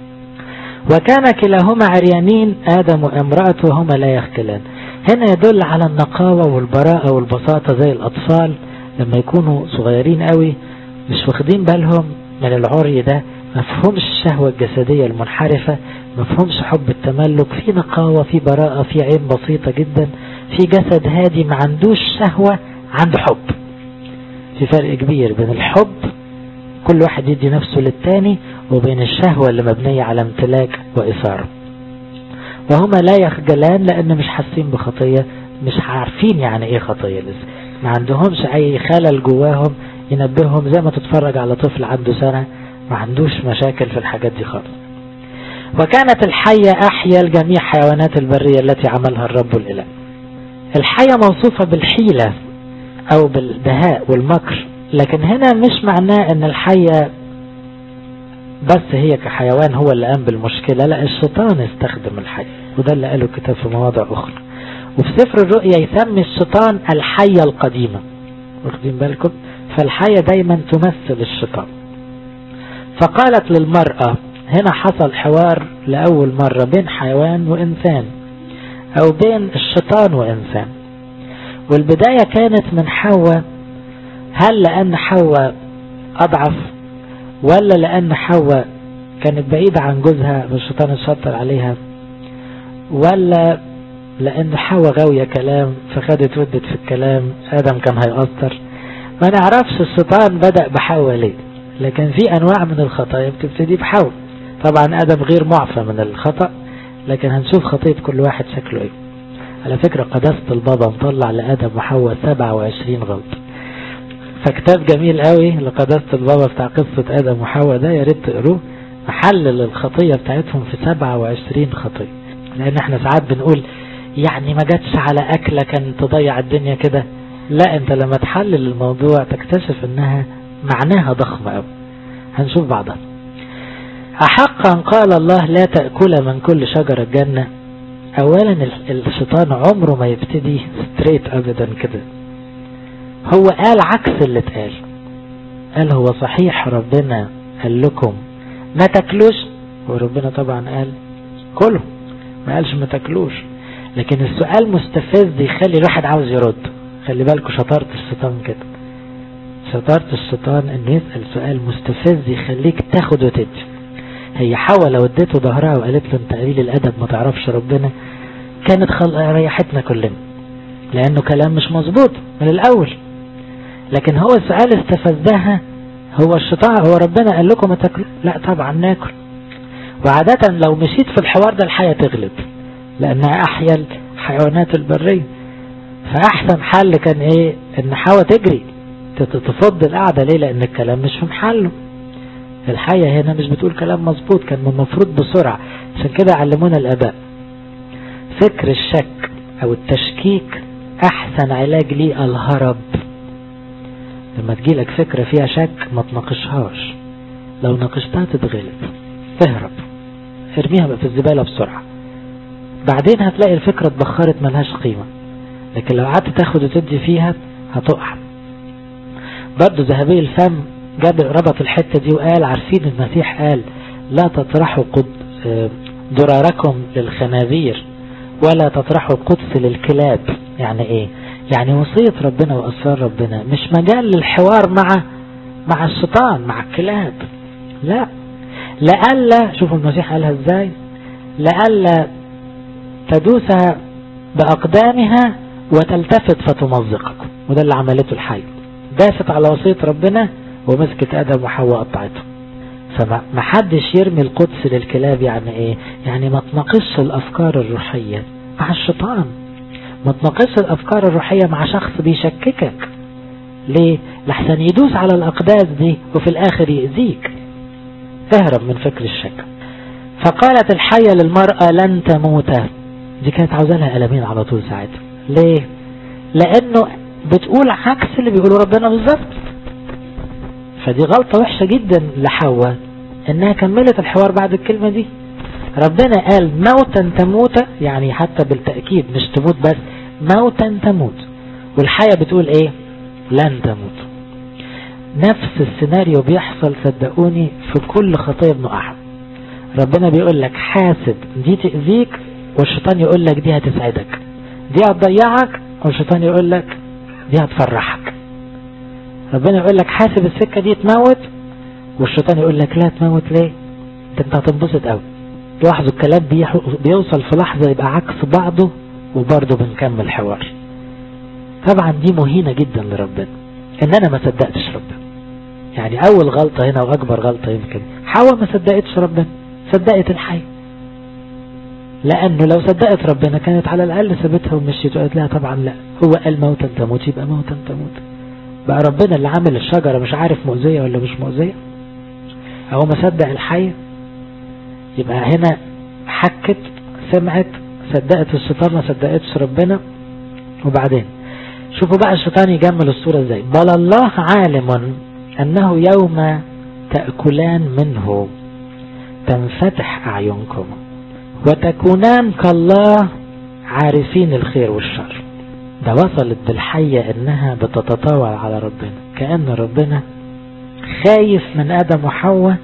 وكان كلاهما عريانين آدم وامرأته وهما لا يختلان. هنا يدل على النقاوة والبراءة والبساطة زي الأطفال لما يكونوا صغيرين قوي مش واخدين بالهم من العري ده، مفهومش الشهوة الجسدية المنحرفة، مفهومش حب التملك، في نقاوة، في براءة، في عين بسيطة جدا، في جسد هادي ما عندوش شهوة، عنده حب. في فرق كبير بين الحب كل واحد يدي نفسه للتاني وبين الشهوة اللي مبنية على امتلاك وإثارة. وهما لا يخجلان لأن مش حاسين بخطية، مش عارفين يعني ايه خطية لسه، ما عندهمش اي خلل جواهم ينبههم، زي ما تتفرج على طفل عنده سنة ما عندوش مشاكل في الحاجات دي خالص. وكانت الحية أحيا الجميع حيوانات البرية التي عملها الرب الإله. الحية موصوفة بالحيلة أو بالدهاء والمكر، لكن هنا مش معناه أن الحية بس هي كحيوان هو اللي قام بالمشكلة، لا، الشيطان استخدم الحية، وده اللي قاله الكتاب في مواضع أخرى. وفي سفر الرؤيا يسمي الشيطان الحية القديمة، واخدين بالكم؟ فالحية دايما تمثل الشيطان. فقالت للمرأة، هنا حصل حوار لأول مرة بين حيوان وإنسان، أو بين الشيطان وإنسان، والبداية كانت من حواء. هل لأن حواء أضعف، ولا لأن حواء كانت بعيدة عن جوزها والشيطان اتشطر عليها، ولا لأن حواء غاوية كلام فخدت ودت في الكلام آدم كان هيأثر؟ ما نعرفش الشيطان بدأ بحواء ليه، لكن في أنواع من الخطايا بتبتدي بحواء. طبعا آدم غير معفى من الخطأ، لكن هنشوف خطية كل واحد شكله ايه. على فكرة قداسة البابا مطلع لآدم وحواء 27 غلط، فكتاب جميل قوي لقداسة البابا بتاع قصة آدم وحواء ده، يا ريت تقروه، محلل الخطية بتاعتهم في 27 خطية. لأن احنا ساعات بنقول يعني ما جاتش على أكلة كان تضيع الدنيا كده، لا، انت لما تحلل الموضوع تكتشف انها معناها ضخمة قوي. هنشوف بعضها. أحقا قال الله لا تأكل من كل شجرة الجنة. أولا الشيطان عمره ما يبتدي ستريت أبدا كده، هو قال عكس اللي اتقال. قال هو صحيح ربنا قال لكم ما تاكلوش، وربنا طبعا قال كله، ما قالش ما تاكلوش، لكن السؤال مستفز يخلي الواحد عاوز يرد. خلي بالكم شطارة الشيطان كده، شطارة الشيطان انه يسأل سؤال مستفز يخليك تاخد وتدي. هي حواء لو اديته ظهرها وقالت له انت قليل الادب ما تعرفش ربنا، كانت ريحتنا كلنا، لانه كلام مش مظبوط من الاول. لكن هو السؤال استفزها، هو الشيطان، هو ربنا قال لكم ما تاكلوا؟ لا طبعا ناكل. وعادة لو مشيت في الحوار ده الحياة تغلب، لانها احيا الحيوانات البرية. فاحسن حل كان ايه؟ ان حواء تجري تفض القعدة. ليه؟ لان الكلام مش في محله. الحية هنا مش بتقول كلام مظبوط، كان من المفروض بسرعة. عشان كده علمونا الآباء فكر الشك أو التشكيك أحسن علاج ليه الهرب. لما تجيلك فكرة فيها شك ما تناقشهاش، لو ناقشتها تتغلب، تهرب، ارميها في الزبالة بسرعة، بعدين هتلاقي الفكرة اتبخرت ملهاش قيمة. لكن لو قعدت تاخد وتدي فيها هتقع. برضو ذهبي الفم جاب ربط الحتة دي وقال عارفين المسيح قال لا تطرحوا ضراركم للخنازير ولا تطرحوا القدس للكلاب. يعني ايه؟ يعني وصية ربنا وأسرار ربنا مش مجال للحوار مع الشيطان مع الكلاب، لا، لألا شوفوا المسيح قالها ازاي، لألا تدوسها بأقدامها وتلتفت فتمزقكم. وده اللي عملته الحي، داست على وصية ربنا ومسكت آدم وحواء قطعته. فما حدش يرمي القدس للكلاب. يعني ايه؟ يعني ما تناقش الأفكار الروحية مع الشيطان، ما تناقش الأفكار الروحية مع شخص بيشككك. ليه؟ لحسن يدوس على الأقداس دي وفي الآخر يأذيك. اهرب من فكر الشك. فقالت الحية للمرأة لن تموت. دي كانت عاوزة لها قلمين على طول ساعتها. ليه؟ لأنه بتقول عكس اللي بيقوله ربنا بالظبط. فدي غلطة وحشة جدا لحواء انها كملت الحوار بعد الكلمة دي. ربنا قال موتا تموت، يعني حتى بالتأكيد مش تموت بس، موتا تموت. والحياة بتقول ايه؟ لن تموت. نفس السيناريو بيحصل صدقوني في كل خطية بنقعها. ربنا بيقول لك حاسب دي تأذيك، والشيطان يقول لك دي هتسعدك، دي هتضيعك، والشيطان يقول لك دي هتفرحك. ربنا يقول لك حاسب السكة دي تموت، والشيطان يقول لك لا تموت ليه؟ انت هتنبسط قوي. لاحظوا الكلام بيوصل في لحظة يبقى عكس بعضه وبرضه بنكمل حوار. طبعا دي مهينة جدا لربنا ان انا ما صدقتش ربنا. يعني اول غلطة هنا واكبر غلطة يمكن حواء ما صدقتش ربنا، صدقت الحي. لانه لو صدقت ربنا كانت على الاقل سابتها ومشيت وقالت لها طبعا لا، هو قال موتا تموت يبقى موتا تموت. بقى ربنا اللي عامل الشجرة مش عارف مؤذية ولا مش مؤذية، او ما صدق الحي. يبقى هنا حكت، سمعت، صدقت الشيطان ما صدقتش ربنا. وبعدين شوفوا بقى الشيطان يجمل الصورة ازاي. بل الله عالم انه يوم تأكلان منه تنفتح اعينكم وتكونان كالله عارفين الخير والشر. ده وصلت بالحية انها بتتطاول على ربنا، كأن ربنا خايف من آدم وحواء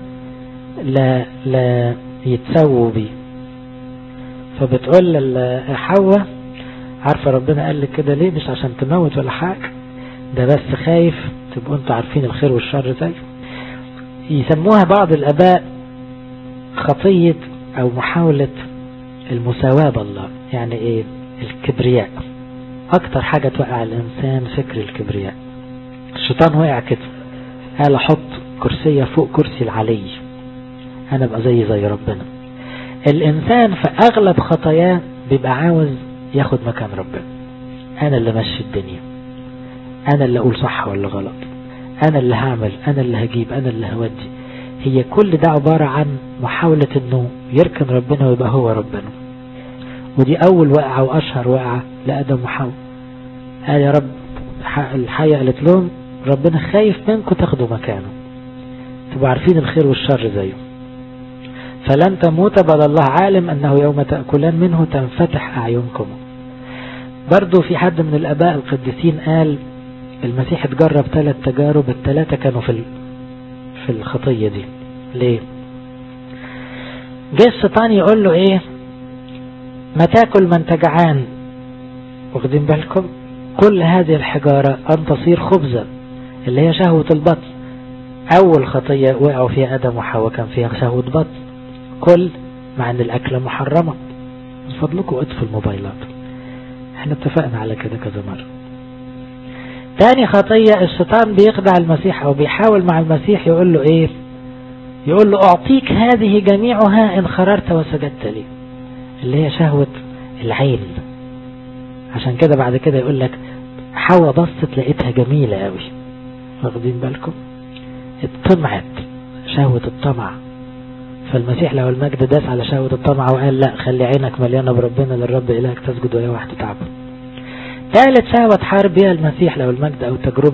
لا يتسووا بيه. فبتقول حواء عارفة ربنا قال لك كده ليه؟ مش عشان تموت ولا حاجة، ده بس خايف تبقوا انتوا عارفين الخير والشر زي. يسموها بعض الآباء خطية او محاولة المساواة بالله. يعني ايه؟ الكبرياء. اكتر حاجة توقع الانسان فكر الكبرياء. الشيطان وقع كده، قال احط كرسية فوق كرسي العلي، انا بقى زي ربنا. الانسان في اغلب خطاياه بيبقى عاوز ياخد مكان ربنا. انا اللي ماشي الدنيا، انا اللي اقول صح ولا غلط، انا اللي هعمل، انا اللي هجيب، انا اللي هودي. هي كل ده عبارة عن محاولة انه يركن ربنا ويبقى هو ربنا. ودي اول وقعة واشهر وقعة لآدم وحواء. قال يا رب، الحية قالت لهم ربنا خايف منكم تاخدوا مكانه، تبقوا عارفين الخير والشر زيه. فلن تموت بل الله عالم انه يوم تأكلان منه تنفتح اعينكم. برضو في حد من الاباء القديسين قال المسيح اتجرب 3 تجارب، ال3 كانوا في الخطية دي. ليه؟ جه الشيطان يقول له ايه؟ ما تاكل من تجعان، واخدين بالكم؟ كل هذه الحجارة ان تصير خبزا، اللي هي شهوة البطن. اول خطية وقعوا فيها ادم وحواء كان فيها شهوة بطن، كل مع ان الاكلة محرمة. من فضلكم اطفوا الموبايلات، احنا اتفقنا على كده كذا مرة. تاني خطية الشيطان بيخدع المسيح او بيحاول مع المسيح يقول له ايه؟ يقول له اعطيك هذه جميعها ان خررت وسجدت لي، اللي هي شهوة العين. عشان كده بعد كده يقول لك حواء بصت لقيتها جميلة قوي، واخدين بالكم؟ اتطمعت، شهوة الطمع. فالمسيح له المجد داس على شهوة الطمع وقال لا، خلي عينك مليانة بربنا، للرب إلهك تسجد وهي وحده تعبد. ثالث شهوة حارب بها المسيح له المجد او تجربة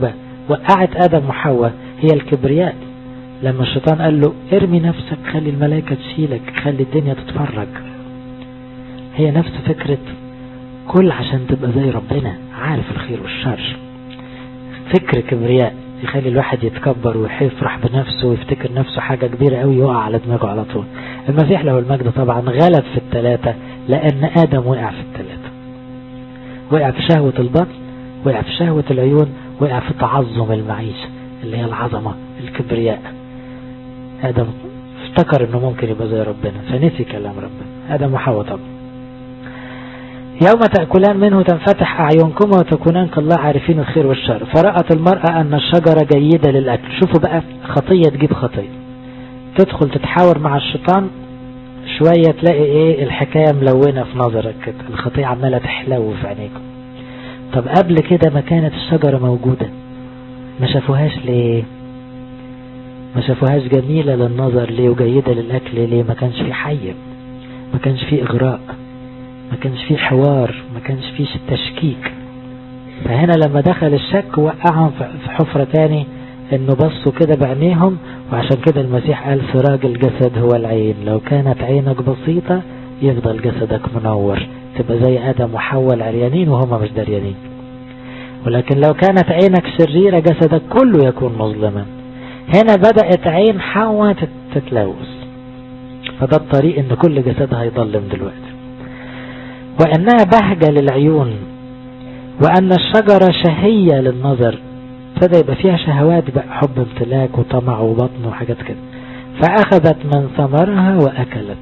وقعت آدم وحواء هي الكبرياء. لما الشيطان قال له ارمي نفسك، خلي الملائكة تشيلك، خلي الدنيا تتفرج، هي نفس فكرة كل عشان تبقى زي ربنا عارف الخير والشر. فكر كبرياء يخلي الواحد يتكبر ويفرح بنفسه ويفتكر نفسه حاجة كبيرة قوي، يقع على دماغه على طول. المسيح له المجد طبعا غلب في الثلاثة، لأن آدم وقع في الثلاثة، وقع في شهوة البطن، وقع في شهوة العيون، وقع في تعظم المعيشة اللي هي العظمة الكبرياء. آدم افتكر انه ممكن يبقى زي ربنا فنسي كلام ربنا. آدم وحواء طبعا. يوم تأكلان منه تنفتح أعينكما وتكونان كالله عارفين الخير والشر. فرأت المرأة أن الشجرة جيدة للأكل. شوفوا بقى، خطية تجيب خطية، تدخل تتحاور مع الشيطان شوية تلاقي ايه الحكاية ملونة في نظرك كده، الخطية عمالة تحلو في عينيكم. طب قبل كده ما كانت الشجرة موجودة ما شافوهاش ليه؟ ما شافوهاش جميلة للنظر ليه وجيدة للأكل ليه؟ ما كانش في حي، ما كانش في إغراء، ما كانش في حوار، ما كانش في تشكيك. فهنا لما دخل الشك وقعهم في حفرة تاني، انه بصوا كده بعينيهم. وعشان كده المسيح قال سراج الجسد هو العين، لو كانت عينك بسيطة يفضل جسدك منور، تبقى زي آدم وحواء العريانين وهم مش دريانين. ولكن لو كانت عينك شريرة جسدك كله يكون مظلما. هنا بدأت عين حواء تتلوث، فده الطريق ان كل جسدها يضلم دلوقتي. وانها بهجة للعيون، وان الشجرة شهية للنظر، ابتدى يبقى فيها شهوات بقى، حب امتلاك وطمع وبطن وحاجات كده. فأخذت من ثمرها وأكلت،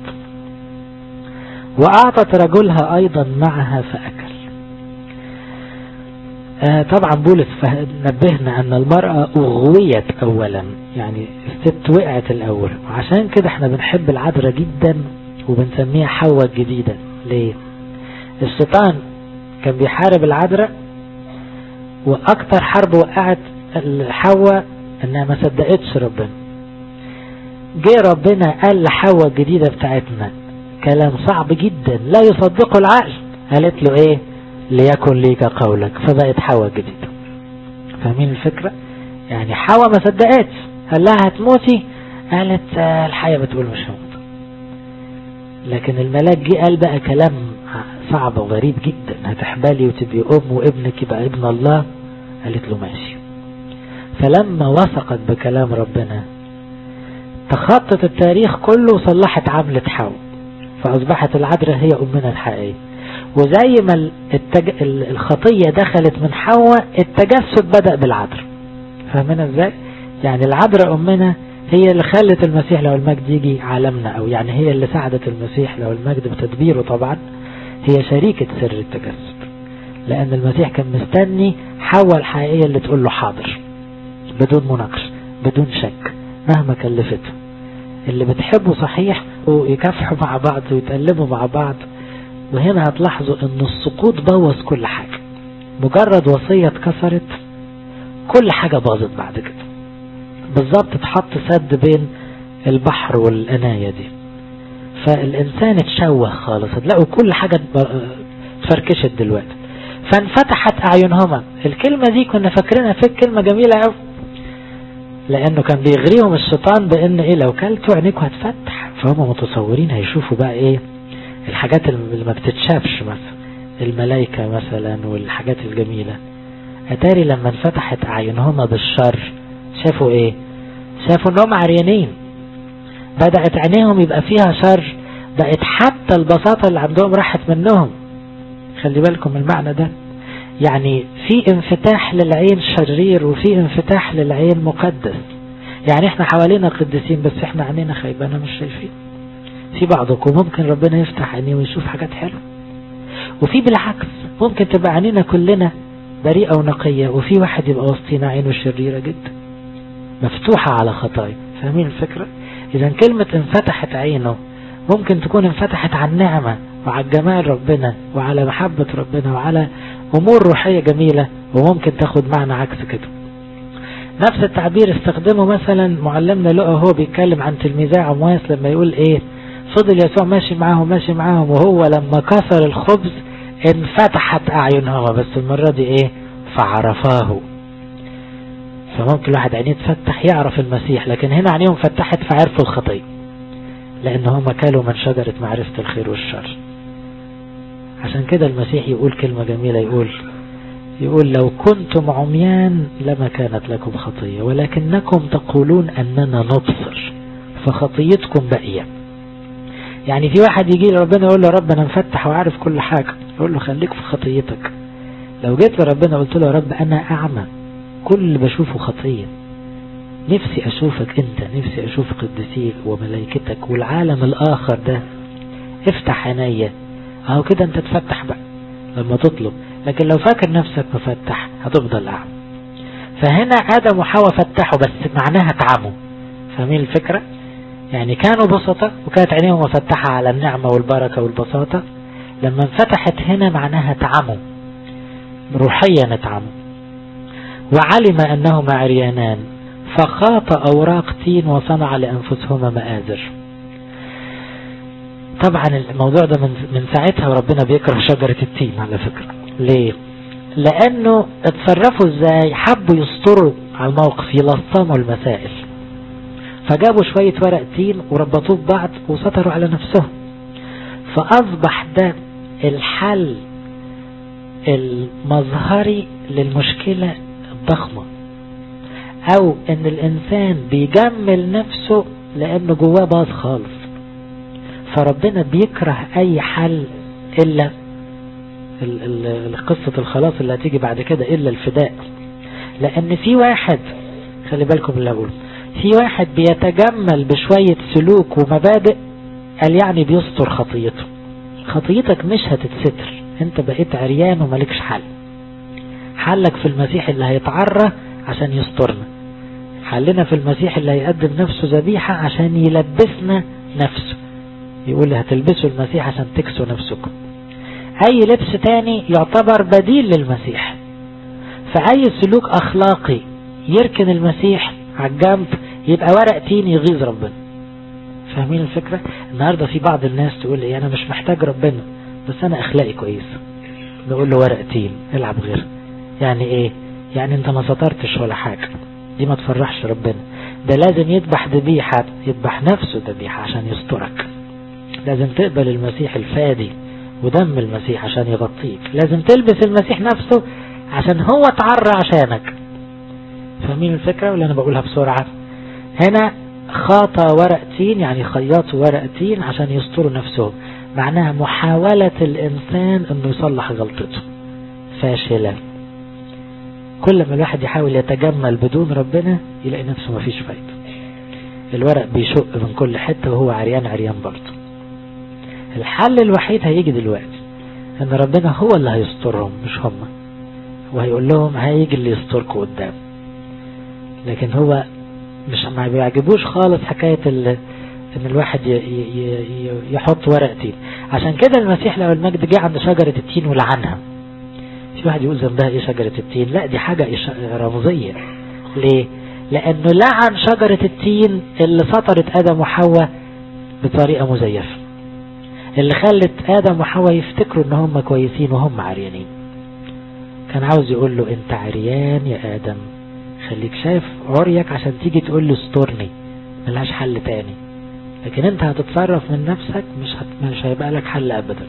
وأعطت رجلها أيضا معها فأكل. طبعا بولس نبهنا أن المرأة أغويت أولا، يعني الست وقعت الأول، وعشان كده احنا بنحب العذراء جدا وبنسميها حواء الجديدة. ليه؟ الشيطان كان بيحارب العذراء، واكتر حرب وقعت حواء انها ما صدقتش ربنا. جه ربنا قال لحواء الجديدة بتاعتنا كلام صعب جدا لا يصدقه العقل، قالت له ايه؟ ليكن ليك قولك، فبقت حواء جديدة. فاهمين الفكرة؟ يعني حواء ما صدقتش، قال لها هتموتي، قالت الحياة بتقول مش هموت. لكن الملاك جه قال بقى كلام صعب وغريب جدا، هتحبالي وتبقي وابنك يبقى ابن الله. قالت له ماشي. فلما وثقت بكلام ربنا تخطت التاريخ كله وصلحت عملة حواء، فأصبحت العذراء هي أمنا الحقيقية. وزي ما الخطية دخلت من حواء، التجسد بدأ بالعذراء. فاهمين ازاي؟ يعني العذراء أمنا هي اللي خلت المسيح له المجد يجي عالمنا، أو يعني هي اللي ساعدت المسيح له المجد بتدبيره. طبعا هي شريكة سر التجسد، لأن المسيح كان مستني حواء الحقيقية اللي تقول له حاضر بدون مناقشة بدون شك مهما كلفته. اللي بتحبه صحيح ويكافحوا مع بعض ويتقلبوا مع بعض. وهنا هتلاحظوا ان السقوط بوظ كل حاجة، مجرد وصية اتكسرت كل حاجة باظت بعد كده. بالظبط اتحط سد بين البحر والقناية دي، فالإنسان اتشوه خالص. هتلاقوا كل حاجة تفركشت دلوقتي. فانفتحت أعينهما. الكلمة دي كنا فاكرينها في كلمة جميلة قوي، لأنه كان بيغريهم الشيطان بأن إيه لو كلتوا عينيكوا هتفتح. فهم متصورين هيشوفوا بقى إيه الحاجات اللي ما بتتشافش، مثلا الملائكة مثلا والحاجات الجميلة. أتاري لما انفتحت أعينهما بالشر شافوا إيه؟ شافوا أنهم عريانين. بدأت عينيهم يبقى فيها شر، بقت حتى البساطة اللي عندهم راحت منهم. خلي بالكم المعنى ده، يعني في انفتاح للعين شرير وفي انفتاح للعين مقدس. يعني احنا حوالينا قديسين بس احنا عينينا خيبانة مش شايفين. في بعضكم ممكن ربنا يفتح عينيه ويشوف حاجات حلوة، وفي بالعكس ممكن تبقى عينينا كلنا بريئة ونقية وفي واحد يبقى وسطينا عينه شريرة جدا مفتوحة على خطايا. فاهمين الفكرة؟ إذا كلمة انفتحت عينه ممكن تكون انفتحت على النعمة وعلى جمال ربنا وعلى محبة ربنا وعلى أمور روحية جميلة، وممكن تاخد معنى عكس كده. نفس التعبير استخدمه مثلا معلمنا لقى هو بيتكلم عن تلميذي عمواس لما يقول ايه فضل يسوع ماشي معاهم وهو لما كسر الخبز انفتحت أعينهما، بس المرة دي ايه فعرفاه. فممكن الواحد عينيه تفتح يعرف المسيح، لكن هنا عينيهم فتحت فعرفوا الخطية، لأن هم كلوا من شجرة معرفة الخير والشر. عشان كده المسيح يقول كلمة جميلة، يقول لو كنتم عميان لما كانت لكم خطية، ولكنكم تقولون أننا نبصر فخطيتكم باقية. يعني في واحد يجي لربنا يقول له رب أنا مفتح وعارف كل حاجة، يقول له خليك في خطيتك. لو جيت لربنا قلت له يا رب أنا أعمى، كل اللي بشوفه خطية، نفسي أشوفك أنت، نفسي أشوف قدسيك وملائكتك والعالم الآخر ده، افتح عينيا. أهو كده أنت تفتح بقى لما تطلب. لكن لو فاكر نفسك مفتح هتفضل أعمى. فهنا آدم وحواء فتحوا بس معناها تعموا. فاهمين الفكرة؟ يعني كانوا بسطة وكانت عينيهم مفتحة على النعمة والبركة والبساطة، لما انفتحت هنا معناها تعموا روحيا، اتعموا. وعلم أنهما عريانان فخاط أوراق تين وصنع لأنفسهما مآزر. طبعا الموضوع ده من ساعتها وربنا بيكره شجرة التين على فكرة. ليه؟ لأنه اتصرفوا ازاي؟ حبوا يسطروا على الموقف، يلصموا المسائل، فجابوا شوية ورق تين وربطوه ببعض وسطروا على نفسهم. فأصبح ده الحل المظهري للمشكلة الضخمة، او ان الانسان بيجمل نفسه لانه جواه باظ خالص. فربنا بيكره اي حل الا قصة الخلاص اللي هتيجي بعد كده، الا الفداء. لان في واحد، خلي بالكم اللي اقوله، في واحد بيتجمل بشوية سلوك ومبادئ، قال يعني بيستر خطيته. خطيتك مش هتتستر، انت بقيت عريان ومالكش حل. حلك في المسيح اللي هيتعرى عشان يسترنا، حلنا في المسيح اللي هيقدم نفسه ذبيحة عشان يلبسنا نفسه. يقول هتلبسوا المسيح عشان تكسوا نفسكم. اي لبس تاني يعتبر بديل للمسيح. فاي سلوك اخلاقي يركن المسيح على الجنب يبقى ورق تين يغيظ ربنا. فاهمين الفكرة؟ النهاردة في بعض الناس تقول لي انا مش محتاج ربنا بس انا اخلاقي كويس، نقول له ورق تين العب غير. يعني ايه؟ يعني انت ما سطرتش ولا حاجة، دي ما تفرحش ربنا. ده لازم يذبح ذبيحة، يذبح نفسه ذبيحة عشان يسترك. لازم تقبل المسيح الفادي ودم المسيح عشان يغطيك. لازم تلبس المسيح نفسه عشان هو اتعرى عشانك. فاهمين الفكرة ولا انا بقولها بسرعة؟ هنا خاطى ورق تين يعني خياطوا ورق تين عشان يستروا نفسهم، معناها محاولة الانسان انه يصلح غلطته فاشلة. كل ما الواحد يحاول يتجمل بدون ربنا يلاقي نفسه ما فيش فايدة. الورق بيشق من كل حتة وهو عريان برضه. الحل الوحيد هيجي دلوقتي ان ربنا هو اللي هيسترهم مش هم، وهيقول لهم هيجي اللي يستركوا قدام. لكن هو مش ما بيعجبوش خالص حكاية ان الواحد يحط ورق تين. عشان كده المسيح لو المجد جه عند شجرة التين ولعنها. في واحد يقول ذنبها ايه شجرة التين؟ لا دي حاجة رمزية. ليه؟ لانه لعن شجرة التين اللي سطرت ادم وحواء بطريقة مزيفة، اللي خلت ادم وحواء يفتكروا ان هم كويسين وهم عريانين. كان عاوز يقول له انت عريان يا ادم، خليك شايف عريك عشان تيجي تقول له استرني، ملهاش حل تاني. لكن انت هتتصرف من نفسك مش هيبقى لك حل ابدا.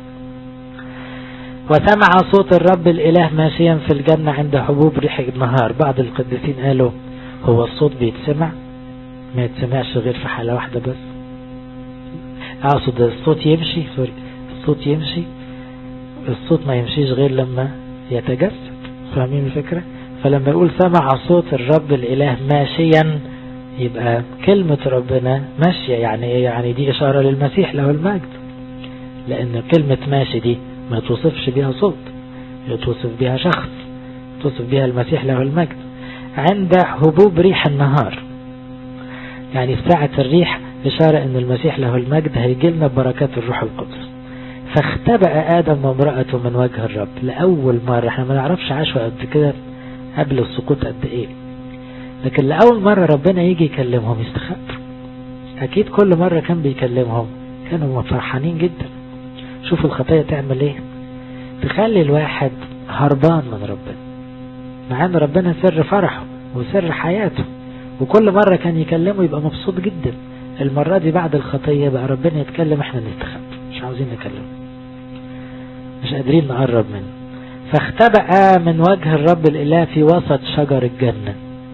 وسمع صوت الرب الإله ماشيا في الجنة عند حبوب ريح النهار. بعض القديسين قالوا هو الصوت بيتسمع؟ ما يتسمعش غير في حالة واحدة بس. أقصد الصوت يمشي، الصوت يمشي، الصوت ما يمشيش غير لما يتجسد. فاهمين الفكرة؟ فلما يقول سمع صوت الرب الإله ماشيا يبقى كلمة ربنا ماشية. يعني ايه؟ يعني دي إشارة للمسيح له المجد، لأن كلمة ماشي دي ما توصفش بها صوت، توصف بها شخص، توصف بها المسيح له المجد. عند هبوب ريح النهار يعني في ساعة الريح إشارة أن المسيح له المجد هيجي لنا بركات الروح القدس. فاختبأ آدم وامرأته من وجه الرب لأول مرة. احنا ما نعرفش عاشوا قد كده قبل السقوط قد ايه، لكن لأول مرة ربنا يجي يكلمهم يستخبوا. أكيد كل مرة كان بيكلمهم كانوا فرحانين جدا. شوفوا الخطية تعمل ايه، تخلي الواحد هربان من ربنا، مع ان ربنا سر فرحه وسر حياته، وكل مرة كان يكلمه يبقى مبسوط جدا. المرة دي بعد الخطية بقى ربنا يتكلم، احنا نستخبى، مش عاوزين نكلمه، مش قادرين نقرب منه. فاختبأ من وجه الرب الإله في وسط شجر الجنة.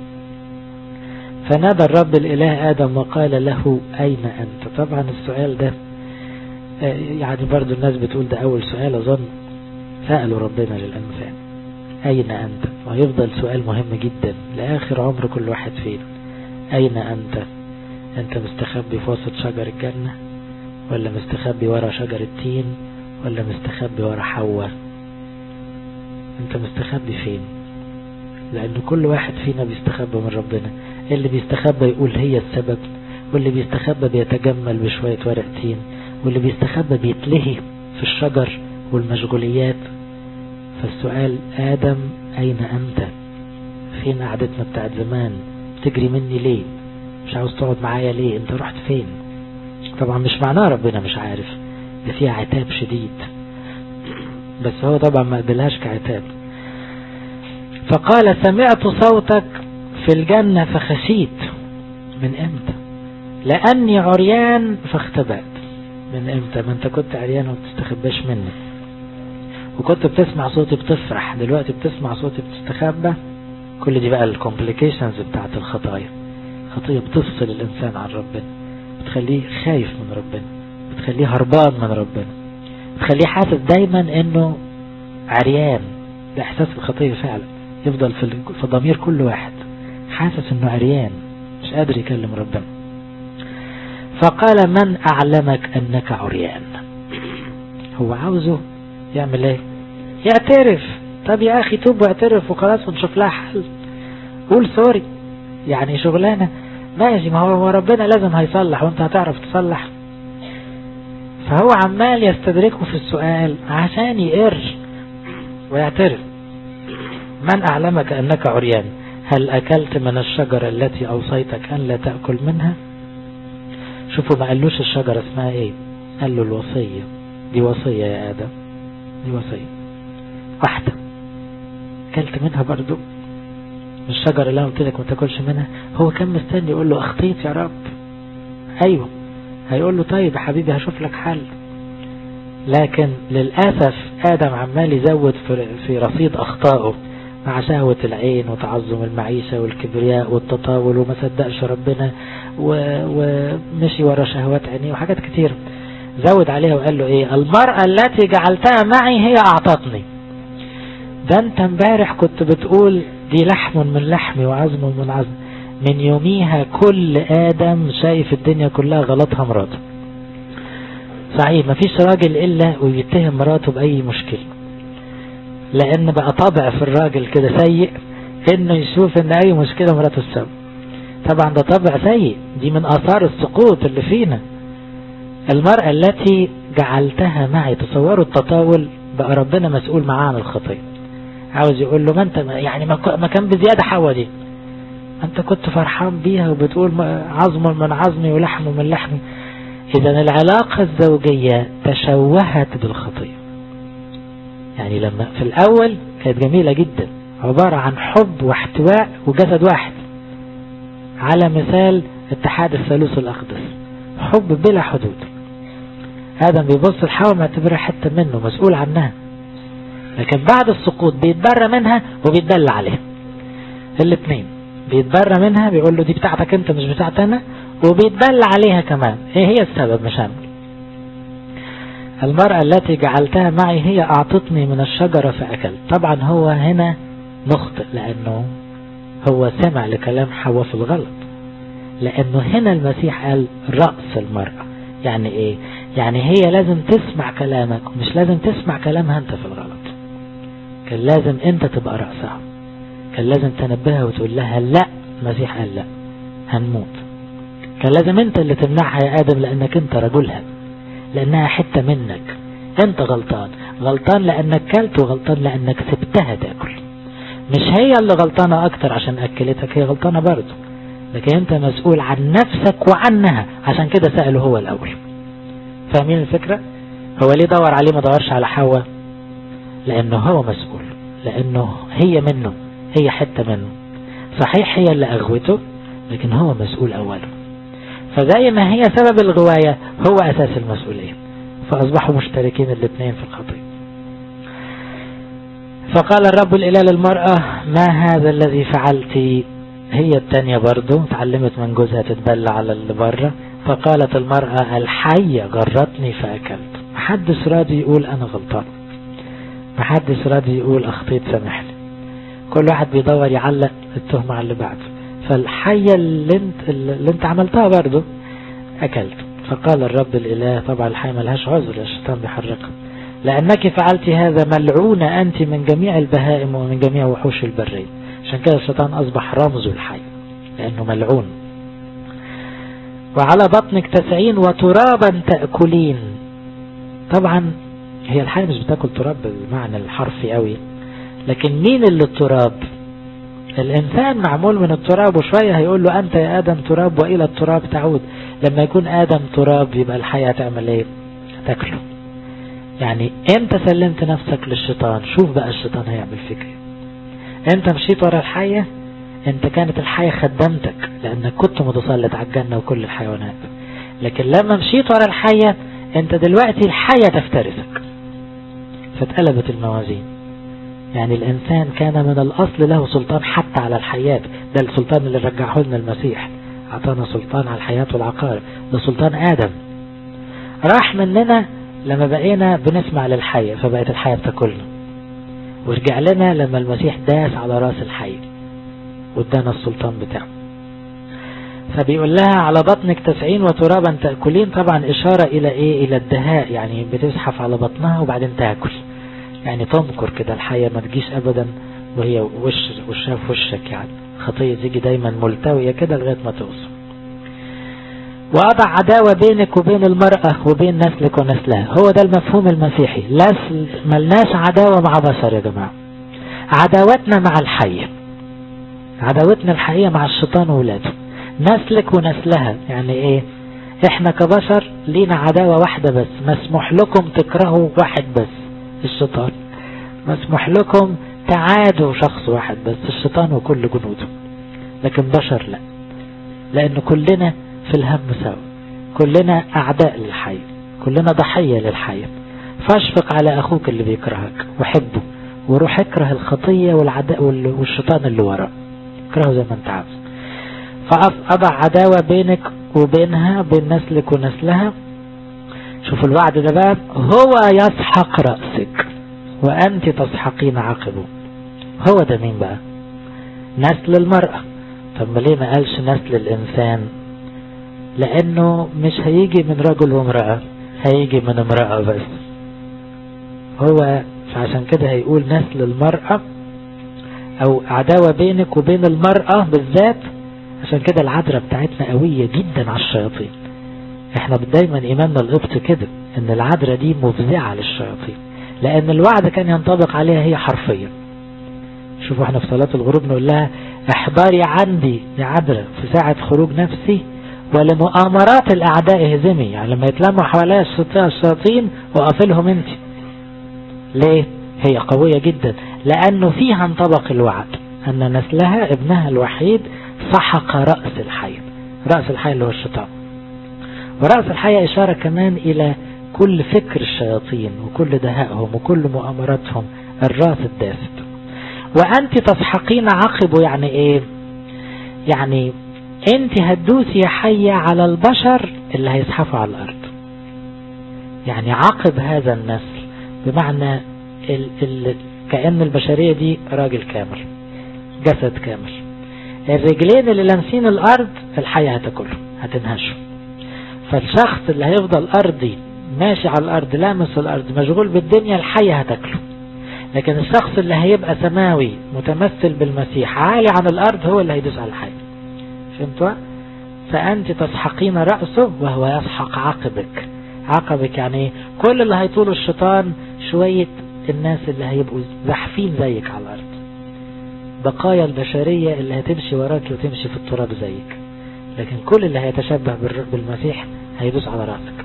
فنادى الرب الإله آدم وقال له أين أنت؟ طبعا السؤال ده يعني برضو الناس بتقول ده أول سؤال أظن سألوا ربنا للإنسان، أين أنت؟ ويفضل سؤال مهم جدا لآخر عمر كل واحد فينا. أين أنت؟ أنت مستخبي في وسط شجر الجنة، ولا مستخبي ورا شجر التين، ولا مستخبي ورا حواء؟ أنت مستخبي فين؟ لأن كل واحد فينا بيستخبى من ربنا. اللي بيستخبى يقول هي السبب، واللي بيستخبى بيتجمل بشوية ورق تين، واللي بيستخبى بيتلهي في الشجر والمشغوليات. فالسؤال آدم أين أنت؟ فين قعدتنا بتاعت زمان؟ تجري مني ليه؟ مش عاوز تقعد معايا ليه؟ انت رحت فين؟ طبعا مش معناه ربنا مش عارف، ده فيها عتاب شديد، بس هو طبعا ما قبلهاش كعتاب. فقال سمعت صوتك في الجنة فخشيت. من امتى؟ لأني عريان فاختبأت. من امتى؟ ما انت كنت عريان وما بتستخباش مني، وكنت بتسمع صوتي بتفرح، دلوقتي بتسمع صوتي بتستخبى. كل دي بقى الكومبليكيشنز بتاعت الخطايا. خطية بتفصل الإنسان عن ربنا، بتخليه خايف من ربنا، بتخليه هربان من ربنا، بتخليه حاسس دايما انه عريان. ده احساس الخطية فعلا، يفضل في ضمير كل واحد حاسس انه عريان مش قادر يكلم ربنا. فقال من اعلمك انك عريان؟ هو عاوزه يعمل ايه؟ يعترف. طب يا اخي توب واعترف وخلاص ونشوف لها حل، قول سوري، يعني شغلانة ماشي، ما هو ربنا لازم هيصلح وانت هتعرف تصلح. فهو عمال يستدركه في السؤال عشان يقر ويعترف. من أعلمك أنك عريان؟ هل أكلت من الشجرة التي أوصيتك أن لا تأكل منها؟ شوفوا ما قالوش الشجرة اسمها ايه، قال له الوصية. دي وصية يا آدم، دي وصية واحدة، أكلت منها برضو الشجرة اللي أنا قلت لك ما تاكلش منها. هو كان مستني يقول له أخطيت يا رب، أيوه، هيقول له طيب يا حبيبي هشوف لك حل. لكن للأسف آدم عمال يزود في رصيد أخطائه، مع شهوة العين وتعظم المعيشة والكبرياء والتطاول، وما صدقش ربنا ومشي ورا شهوات عينيه وحاجات كتير زود عليها. وقال له ايه؟ المرأة التي جعلتها معي هي أعطتني. ده انت امبارح كنت بتقول دي لحم من لحمي وعظم من عظم. من يوميها كل آدم شايف الدنيا كلها غلطها مراته. صحيح مفيش راجل إلا ويتهم مراته بأي مشكلة، لأن بقى طبع في الراجل كده سيء إنه يشوف إن أي مشكلة مراته السبب. طبعا ده طبع سيء، دي من آثار السقوط اللي فينا. المرأة التي جعلتها معي، تصوروا التطاول، بقى ربنا مسؤول معاه عن الخطية. عاوز يقول له ما انت يعني ما كان بزيادة حوا دي، انت كنت فرحان بيها وبتقول عظم من عظمي ولحم من لحمي. اذا العلاقة الزوجية تشوهت بالخطية. يعني لما في الاول كانت جميلة جدا، عبارة عن حب واحتواء وجسد واحد، على مثال اتحاد الثالوث الاقدس، حب بلا حدود. آدم بيبص لحواء معتبرها حتة منه مسؤول عنها. لكن بعد السقوط بيتبرى منها وبيتدلع عليها. الاثنين بيتبرى منها، بيقول له دي بتاعتك انت مش بتاعت انا، وبيتدلع عليها كمان. ايه هي السبب؟ مش انا. المرأة التي جعلتها معي هي اعطتني من الشجرة فاكلت. طبعا هو هنا مخطئ، لانه هو سمع لكلام حواء في الغلط. لانه هنا المسيح قال رأس المرأة. يعني ايه؟ يعني هي لازم تسمع كلامك، مش لازم تسمع كلامها انت في الغلط. كان لازم انت تبقى رأسها، كان لازم تنبهها وتقول لها لا، المسيح قال لا هنموت. كان لازم انت اللي تمنعها يا آدم، لانك انت رجلها، لانها حتة منك. انت غلطان، غلطان لانك كلت، وغلطان لانك سبتها تاكل. مش هي اللي غلطانة اكتر عشان اكلتك، هي غلطانة برضو، لكن انت مسؤول عن نفسك وعنها. عشان كده سأله هو الاول. فاهمين الفكرة؟ هو ليه دور عليه ما دورش على حواء؟ لانه هو مسؤول، لانه هي منه، هي حتة منه. صحيح هي اللي أغوته لكن هو مسؤول أوله. فزي ما هي سبب الغواية هو أساس المسؤولية، فأصبحوا مشتركين الاثنين في الخطيئة. فقال الرب الإله للمرأة ما هذا الذي فعلتي؟ هي التانية برضو تعلمت من جوزها تتبلى على اللي بره. فقالت المرأة الحية غرتني فأكلت. محدش راضي يقول أنا غلطان، محدش راضي يقول أخطيت سامحني، كل واحد بيدور يعلق التهمة على اللي بعده. فالحية اللي انت عملتها برضو أكلت. فقال الرب الإله، طبعا الحية ملهاش عذر، الشيطان بيحركها، لأنك فعلت هذا ملعونة أنت من جميع البهائم ومن جميع وحوش البرية. عشان كده الشيطان أصبح رمز الحي لأنه ملعون. وعلى بطنك تسعين وترابا تأكلين. طبعا هي الحية مش بتاكل تراب بالمعنى الحرفي قوي، لكن مين اللي التراب؟ الإنسان معمول من التراب، وشوية هيقول له أنت يا آدم تراب وإلى التراب تعود. لما يكون آدم تراب يبقى الحية تعمل إيه؟ تاكله. يعني أنت سلمت نفسك للشيطان، شوف بقى الشيطان هيعمل فيك إيه. أنت مشيت ورا الحية، أنت كانت الحية خدمتك لأنك كنت متسلط على الجنة وكل الحيوانات، لكن لما مشيت ورا الحية أنت دلوقتي الحية تفترسك، فاتقلبت الموازين. يعني الإنسان كان من الأصل له سلطان حتى على الحياة، ده السلطان اللي رجعه لنا المسيح، أعطانا سلطان على الحياة والعقارب، ده سلطان آدم. راح مننا لما بقينا بنسمع للحية فبقت الحية بتاكلنا، ورجع لنا لما المسيح داس على راس الحية وادانا السلطان بتاعه. فبيقول لها على بطنك 90 وترابا تأكلين. طبعا إشارة إلى إيه؟ إلى الدهاء، يعني بتزحف على بطنها وبعدين تأكل، يعني تنكر كده الحية، ما تجيش أبدا وهي وشها في وشك. يعني خطية تيجي دايما ملتوية كده لغاية ما توصل. وأضع عداوة بينك وبين المرأة وبين نسلك ونسلها. هو ده المفهوم المسيحي. ملناش عداوة مع بشر يا جماعة، عداوتنا مع الحية، عداوتنا الحقيقة مع الشيطان وولاده. نسلك ونسلها يعني ايه؟ احنا كبشر لينا عداوة واحدة بس، مسموح لكم تكرهوا واحد بس الشيطان، مسموح لكم تعادوا شخص واحد بس الشيطان وكل جنوده، لكن بشر لا، لأن كلنا في الهم سوا، كلنا أعداء للحي، كلنا ضحية للحي. فاشفق على أخوك اللي بيكرهك وحبه، وروح اكره الخطية والعداء والشيطان اللي وراه، اكرهه زي ما انت عاوز. فأضع عداوة بينك وبينها، بين نسلك ونسلها. شوف الوعد ده بقى، هو يسحق رأسك وأنت تسحقين عقبه. هو ده مين بقى؟ نسل المرأة. طب ما ليه ما قالش نسل الإنسان؟ لأنه مش هيجي من رجل وامرأة، هيجي من امرأة بس. هو فعشان كده هيقول نسل المرأة، أو عداوة بينك وبين المرأة بالذات. عشان كده العذراء بتاعتنا قوية جدا على الشياطين. احنا دايما ايماننا القبط كده ان العذراء دي مفزعة للشياطين، لان الوعد كان ينطبق عليها هي حرفيا. شوفوا احنا في صلاة الغروب نقول لها احضري عندي يا عذراء في ساعة خروج نفسي ولمؤامرات الاعداء اهزمي. يعني لما يتلموا حواليها الشياطين وقفلهم انت. ليه؟ هي قوية جدا لانه فيها انطبق الوعد ان نسلها ابنها الوحيد سحق رأس الحي. رأس الحي اللي هو الشيطان. ورأس الحي إشارة كمان إلى كل فكر الشياطين وكل دهائهم وكل مؤامراتهم، الرأس الداسد. وأنت تسحقين عقبه. يعني إيه؟ يعني أنت هتدوسي يا حية على البشر اللي هيزحفوا على الأرض. يعني عقب هذا النسل بمعنى كأن البشرية دي راجل كامل، جسد كامل. الرجلين اللي لامسين الأرض الحية هتاكله، هتنهشه. فالشخص اللي هيفضل أرضي ماشي على الأرض لامس الأرض مشغول بالدنيا الحية هتاكله. لكن الشخص اللي هيبقى سماوي متمثل بالمسيح عالي عن الأرض هو اللي هيدوس على الحية. فهمتوا؟ فأنت تسحقين رأسه وهو يسحق عقبك. عقبك يعني كل اللي هيطول الشيطان شوية الناس اللي هيبقوا زحفين زيك على الأرض، بقايا البشرية اللي هتمشي وراك وتمشي في التراب زيك. لكن كل اللي هيتشبه بالمسيح هيدوس على رأسك.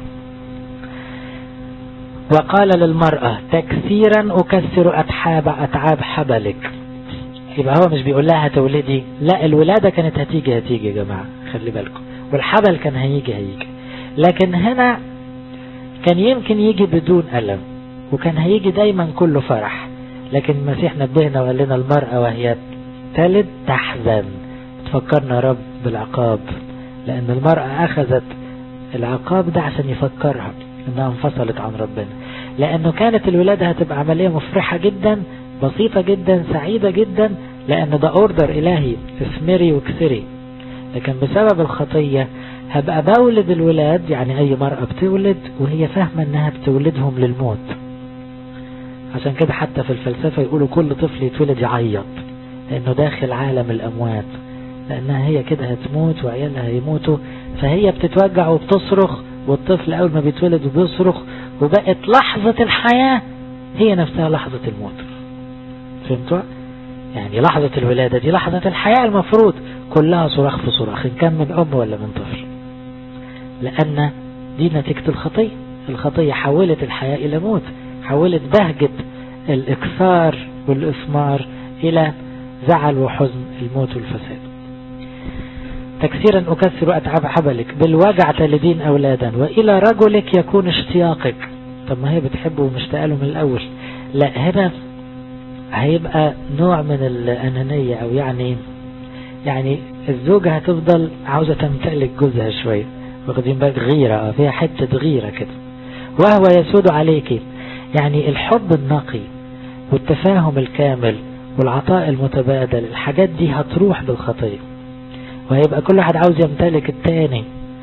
وقال للمرأة تكسيرا أكسر أتعاب حبلك. يبقى هو مش بيقول لها هتولدي، لا الولادة كانت هتيجي يا جماعة، خلي بالكم، والحبل كان هيجي. لكن هنا كان يمكن يجي بدون ألم، وكان هيجي دايما كله فرح. لكن المسيح نبهنا وقال لنا المرأة وهي تلد تحزن، تفكرنا رب بالعقاب، لأن المرأة أخذت العقاب ده عشان يفكرها انها انفصلت عن ربنا، لأنه كانت الولادة هتبقى عملية مفرحة جدا، بسيطة جدا، سعيدة جدا، لأن ده اوردر إلهي، اثمري واكسري. لكن بسبب الخطية هبقى بولد الولاد، يعني أي مرأة بتولد وهي فاهمة انها بتولدهم للموت. عشان كده حتى في الفلسفة يقولوا كل طفل يتولد يعيط لأنه داخل عالم الأموات، لأنها هي كده هتموت وعيالها هيموتوا، فهي بتتوجع وبتصرخ، والطفل أول ما بيتولد وبيصرخ، وبقت لحظة الحياة هي نفسها لحظة الموت. فهمتوا؟ يعني لحظة الولادة دي لحظة الحياة، المفروض كلها صراخ في صراخ، إن كان من أم ولا من طفل، لأن دي نتيجة الخطية. الخطية حولت الحياة إلى موت، حولت بهجة الإكثار والإثمار إلى زعل وحزن، الموت والفساد. تكسيرا أكسر أتعب حبلك، بالوجع تلدين أولادا، وإلى رجلك يكون اشتياقك. طب ما هي بتحبه ومشتاقه له من الأول. لا، هنا هيبقى نوع من الأنانية، أو يعني الزوجة هتفضل عاوزة تمتلك جوزها شوية، واخدين بالك، غيرة، فيها حتة غيرة كده. وهو يسود عليك، يعني الحب النقي والتفاهم الكامل والعطاء المتبادل، الحاجات دي هتروح بالخطية، وهيبقى كل واحد عاوز يمتلك التاني.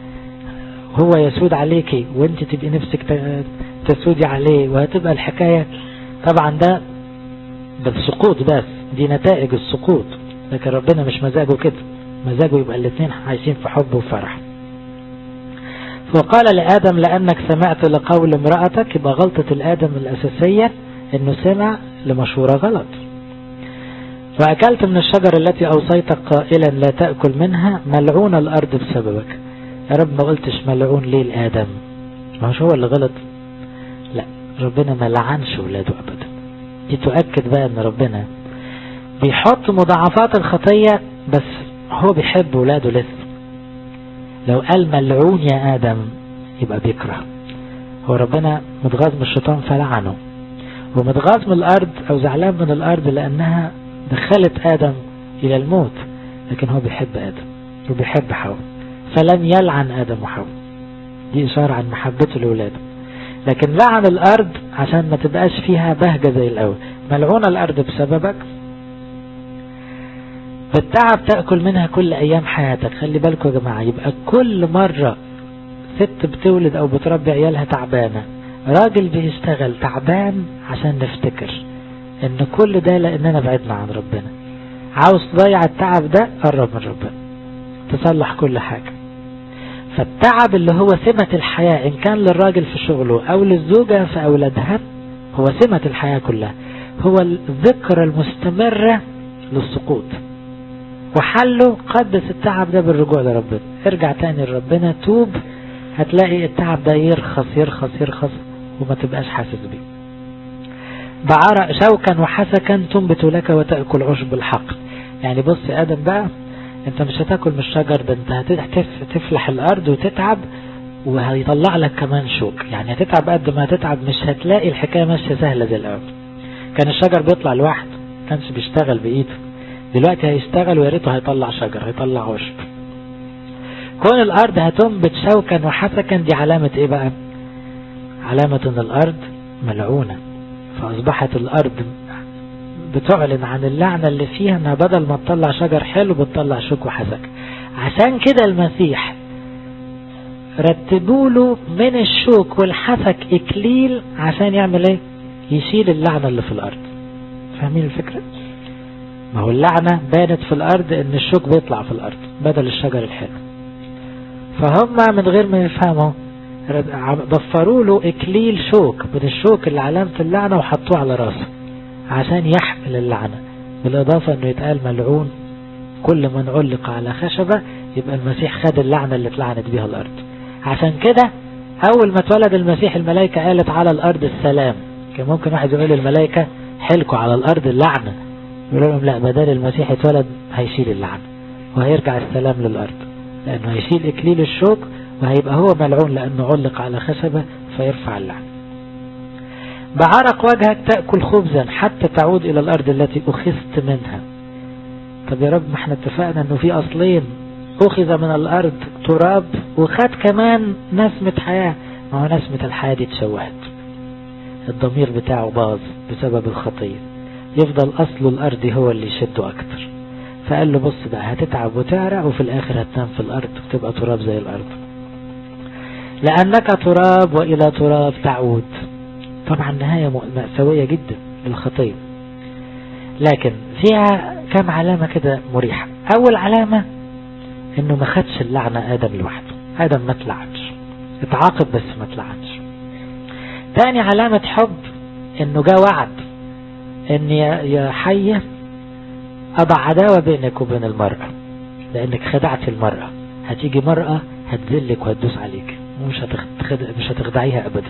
هو يسود عليك وانت تبقي نفسك تسودي عليه، وهتبقى الحكاية طبعا ده بالسقوط، بس دي نتائج السقوط. لكن ربنا مش مزاجه كده، مزاجه يبقى الاثنين عايشين في حب وفرح. وقال لآدم لأنك سمعت لقول امرأتك، يبقى غلطة الآدم الأساسية انه سمع لمشورة غلط. وأكلت من الشجر التي أوصيتك قائلا لا تأكل منها، ملعون الأرض بسببك. يا رب ما قلتش ملعون ليه الآدم؟ مش هو اللي غلط؟ لا، ربنا ما لعنش ولاده أبدا. دي تؤكد بقى ان ربنا بيحط مضاعفات الخطية، بس هو بيحب ولاده لسه. لو قال ملعون يا آدم يبقى بيكره. هو ربنا متغاظ من الشيطان فلعنه، ومتغاظ من الأرض أو زعلان من الأرض لأنها دخلت آدم إلى الموت، لكن هو بيحب آدم وبيحب حواء، فلم يلعن آدم وحواء. دي إشارة عن محبته لأولاده. لكن لعن الأرض عشان ما تبقاش فيها بهجة زي الأول. ملعون الأرض بسببك، بالتعب تأكل منها كل أيام حياتك. خلي بالكم يا جماعة، يبقى كل مرة ست بتولد أو بتربي عيالها تعبانة، راجل بيشتغل تعبان، عشان نفتكر ان كل ده لأننا بعدنا عن ربنا. عاوز تضيع التعب ده، قرب من ربنا، تصلح كل حاجة. فالتعب اللي هو سمة الحياة، إن كان للراجل في شغله أو للزوجة في أولادها، هو سمة الحياة كلها، هو الذكرى المستمرة للسقوط. وحله قدس التعب ده بالرجوع لربنا. ارجع تاني لربنا، توب، هتلاقي التعب ده يرخص يرخص يرخص، وما تبقاش حاسس بيه. بعرق شوكا وحسكا تنبت لك وتأكل عشب الحق. يعني بص يا آدم بقى، انت مش هتاكل من الشجر ده، انت هتفلح الارض وتتعب، وهيطلع لك كمان شوك. يعني هتتعب قد ما هتتعب، مش هتلاقي الحكاية ماشية سهلة زي الأول. كان الشجر بيطلع لوحده، كانش بيشتغل بإيده، دلوقتي هيشتغل، وياريته هيطلع شجر، هيطلع عشب. كون الأرض هتنبت شوكا وحسكا، دي علامة ايه بقى؟ علامة ان الأرض ملعونة، فأصبحت الأرض بتعلن عن اللعنة اللي فيها، انها بدل ما تطلع شجر حلو بتطلع شوك وحسك. عشان كده المسيح رتبوا له من الشوك والحسك إكليل، عشان يعمل ايه؟ يشيل اللعنة اللي في الأرض. فاهمين الفكرة؟ ما هو اللعنة بانت في الأرض ان الشوك بيطلع في الأرض بدل الشجر الحلو. فهم من غير ما يفهموا ضفروا له إكليل شوك من الشوك اللي علامة اللعنة، وحطوه على راسه عشان يحمل اللعنة. بالإضافة انه يتقال ملعون كل من علق على خشبة، يبقى المسيح خد اللعنة اللي اتلعنت بها الأرض. عشان كده أول ما اتولد المسيح الملائكة قالت على الأرض السلام. كان ممكن واحد يقول الملائكة حلكوا على الأرض اللعنة، يقول لهم لا، بدل المسيح اتولد هيشيل اللعنة وهيرجع السلام للأرض، لأنه هيشيل إكليل الشوك وهيبقى هو ملعون لأنه علق على خشبة فيرفع اللعنة. بعرق وجهك تأكل خبزا حتى تعود إلى الأرض التي أخذت منها. طب يا رب، ما احنا اتفقنا انه في أصلين، أخذ من الأرض تراب وخد كمان نسمة حياة. ما هو نسمة الحياة دي اتشوهت، الضمير بتاعه باظ بسبب الخطية، يفضل أصله الأرضي هو اللي يشده أكتر. فقال له بص بقى، هتتعب وتعرق وفي الآخر هتنام في الأرض وتبقى تراب زي الأرض، لأنك تراب وإلى تراب تعود. طبعا نهاية مأساوية جدا للخطية، لكن فيها كم علامة كده مريحة. أول علامة إنه ما خدش اللعنة آدم لوحده، آدم ما تلعنش، اتعاقب بس ما تلعنش. تاني علامة حب إنه جاء وعد إن يا حية أضع عداوة بينك وبين المرأة، لأنك خدعت المرأة، هتيجي مرأة هتذلك وهتدوس عليك ومش هتخدعيها أبدا،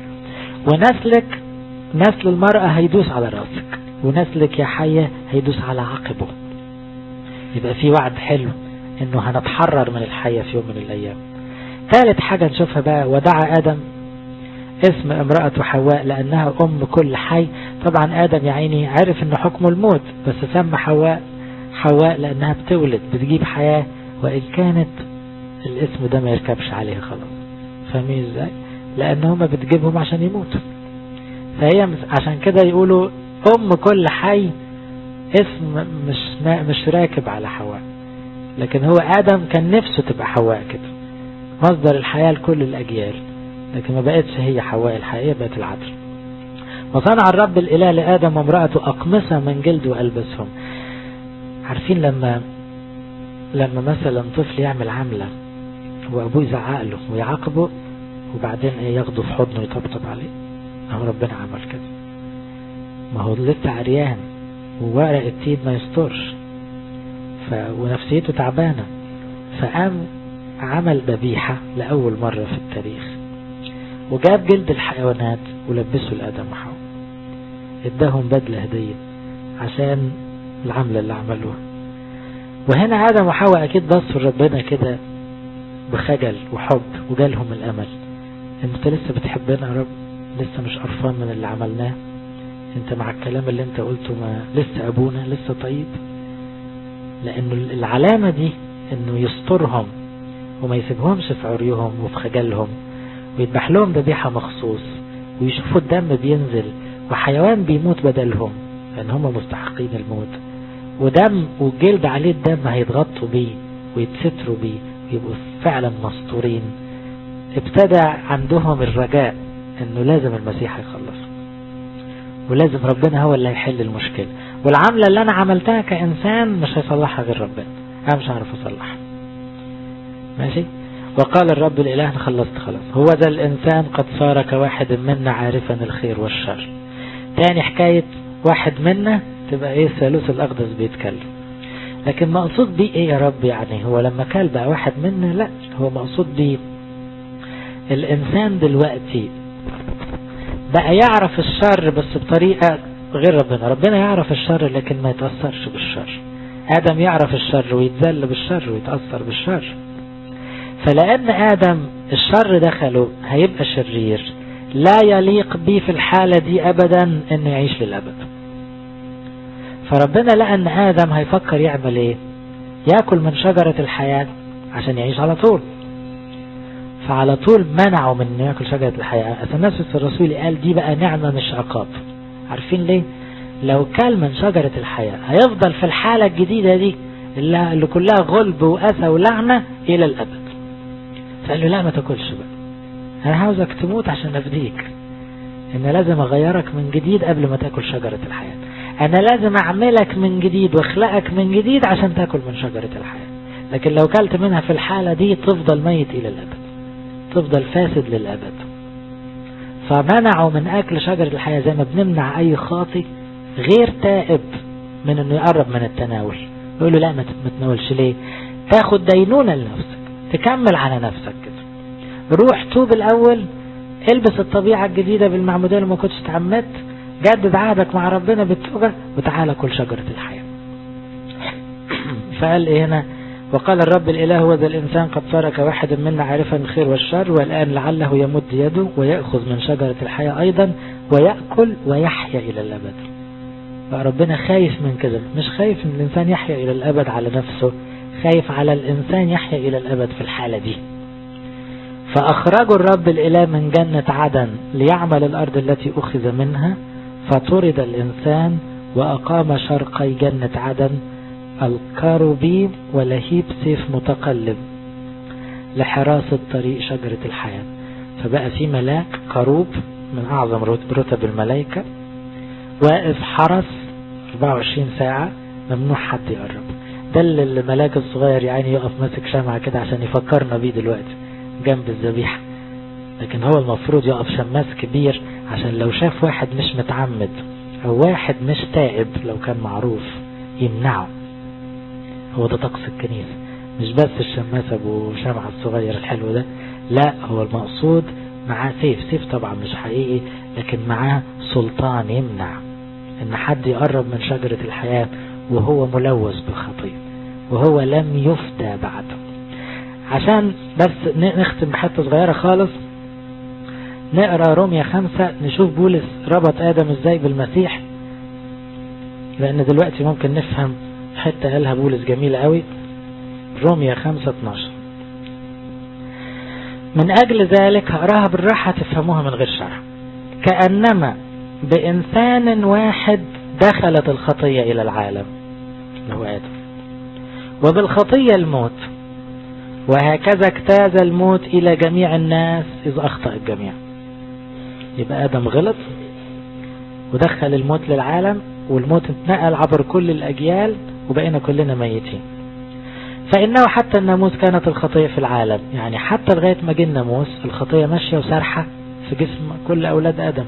ونسلك نسل المرأة هيدوس على راسك، ونسلك يا حية هيدوس على عقبه. يبقى في وعد حلو إنه هنتحرر من الحية في يوم من الأيام. ثالث حاجة نشوفها بقى، ودعا آدم اسم امرأة حواء لأنها أم كل حي. طبعا آدم يا عيني عرف إنه حكم الموت، بس سمى حواء لأنها بتولد بتجيب حياة، وإن كانت الاسم ده ما يركبش عليها خلاص. فاهمين ازاي؟ لأن هما بتجيبهم عشان يموتوا، فهي عشان كده يقولوا أم كل حي، اسم مش راكب على حواء، لكن هو آدم كان نفسه تبقى حواء كده، مصدر الحياة لكل الأجيال، لكن ما بقتش هي حواء الحقيقية، بقت العذراء. وصنع الرب الإله لآدم وامرأته أقمصة من جلد وألبسهم. عارفين لما مثلا طفل يعمل عملة وأبوه يزعق له ويعاقبه وبعدين ياخده في حضنه ويطبطب عليه، أهو ربنا عمل كده. ما هو لسه عريان وورق التين ما يسترش، ونفسيته تعبانة، فقام عمل ذبيحة لأول مرة في التاريخ، وجاب جلد الحيوانات ولبسه لآدم وحواء، اداهم بدلة هدية عشان العملة اللي عملوها. وهنا آدم وحواء أكيد بصوا ربنا كده بخجل وحب وجالهم الأمل، انت لسه بتحبنا يا رب؟ لسه مش قرفان من اللي عملناه؟ انت مع الكلام اللي انت قلته ما لسه أبونا لسه طيب؟ لأنه العلامة دي انه يسترهم وما يسيبهمش في عريهم وفي خجلهم، ويذبح لهم ذبيحة مخصوص، ويشوفوا الدم بينزل وحيوان بيموت بدلهم لأن هم مستحقين الموت، ودم والجلد عليه الدم هيتغطوا بيه ويتستروا بيه ويبقوا فعلا مستورين. ابتدى عندهم الرجاء انه لازم المسيح يخلص، ولازم ربنا هو اللي هيحل المشكلة، والعملة اللي انا عملتها كإنسان مش هيصلحها غير ربنا، انا مش هعرف اصلحها. ماشي. وقال الرب الإله خلصت خلاص، هو ذا الإنسان قد صار كواحد منا عارفا الخير والشر. تاني حكاية واحد منا تبقى ايه؟ الثالوث الأقدس بيتكلم. لكن مقصود بيه ايه يا رب؟ يعني هو لما قال بقى واحد منا؟ لا، هو مقصود بيه الإنسان دلوقتي بقى يعرف الشر بس بطريقة غير ربنا. ربنا يعرف الشر لكن ما يتأثرش بالشر، آدم يعرف الشر ويتذل بالشر ويتأثر بالشر. فلأن آدم الشر دخله هيبقى شرير، لا يليق به في الحالة دي أبدا أنه يعيش للأبد. فربنا لقى أن آدم هيفكر يعمل إيه؟ يأكل من شجرة الحياة عشان يعيش على طول، فعلى طول منعه من أنه يأكل شجرة الحياة. أثناسيوس الرسول قال دي بقى نعمة مش عقاب. عارفين ليه؟ لو كل من شجرة الحياة هيفضل في الحالة الجديدة دي اللي كلها غلب وأسى ولعنة إلى الأبد. فقال له لا، ما تاكلش بقى، أنا عاوزك تموت عشان أفديك، أنا لازم أغيرك من جديد قبل ما تاكل شجرة الحياة، أنا لازم أعملك من جديد واخلقك من جديد عشان تاكل من شجرة الحياة. لكن لو كلت منها في الحالة دي تفضل ميت إلى الأبد، تفضل فاسد للأبد. فمنعوا من أكل شجرة الحياة زي ما بنمنع أي خاطئ غير تائب من أنه يقرب من التناول. يقول له لا، ما تتناولش. ليه؟ تاخد دينونة لنفسك، تكمل على نفسك كده. روح توب الأول، البس الطبيعة الجديدة بالمعمودية اللي ما كنتش تعمدت، جدد عهدك مع ربنا بالتوبة وتعالى كل شجرة الحياة. فقال ايه هنا؟ وقال الرب الإله وذا الإنسان قد صار كواحد منا عارفا الخير والشر، والآن لعله يمد يده ويأخذ من شجرة الحياة أيضا ويأكل ويحيا إلى الأبد. فربنا خايف من كده، مش خايف ان الإنسان يحيا إلى الأبد على نفسه، خايف على الإنسان يحيا إلى الأبد في الحالة دي. فأخرجوا الرب الإله من جنة عدن ليعمل الأرض التي أخذ منها، فطرد الإنسان وأقام شرقي جنة عدن الكاروبيم ولهيب سيف متقلب لحراسة طريق شجرة الحياة. فبقى في ملاك كروب من أعظم رتب الملائكة واقف حرس 24 ساعة، ممنوع حد يقرب. ده اللي الملاك الصغير يعني يقف ماسك شمعة كده عشان يفكرنا بيه دلوقتي جنب الذبيحة، لكن هو المفروض يقف شماس كبير عشان لو شاف واحد مش متعمد او واحد مش تائب لو كان معروف يمنعه. هو ده طقس الكنيسة، مش بس الشماس ابو شمعة الصغير الحلو ده، لا، هو المقصود معاه سيف طبعا مش حقيقي، لكن معاه سلطان يمنع ان حد يقرب من شجرة الحياة وهو ملوث بالخطية وهو لم يفدى بعد. عشان بس نختم بحته صغيرة خالص، نقرأ رومية 5 نشوف بولس ربط آدم ازاي بالمسيح، لأن دلوقتي ممكن نفهم حتى قالها بولس جميلة قوي. رومية 5:12 من أجل ذلك هقراها بالراحة تفهموها من غير شرح. كأنما بإنسان واحد دخلت الخطية إلى العالم اللي هو آدم، وبالخطية الموت، وهكذا اجتاز الموت إلى جميع الناس إذ أخطأ الجميع. يبقى آدم غلط ودخل الموت للعالم، والموت اتنقل عبر كل الأجيال وبقينا كلنا ميتين. فإنه حتى الناموس كانت الخطية في العالم، يعني حتى لغاية ما جه الناموس الخطية ماشية وسارحة في جسم كل أولاد آدم.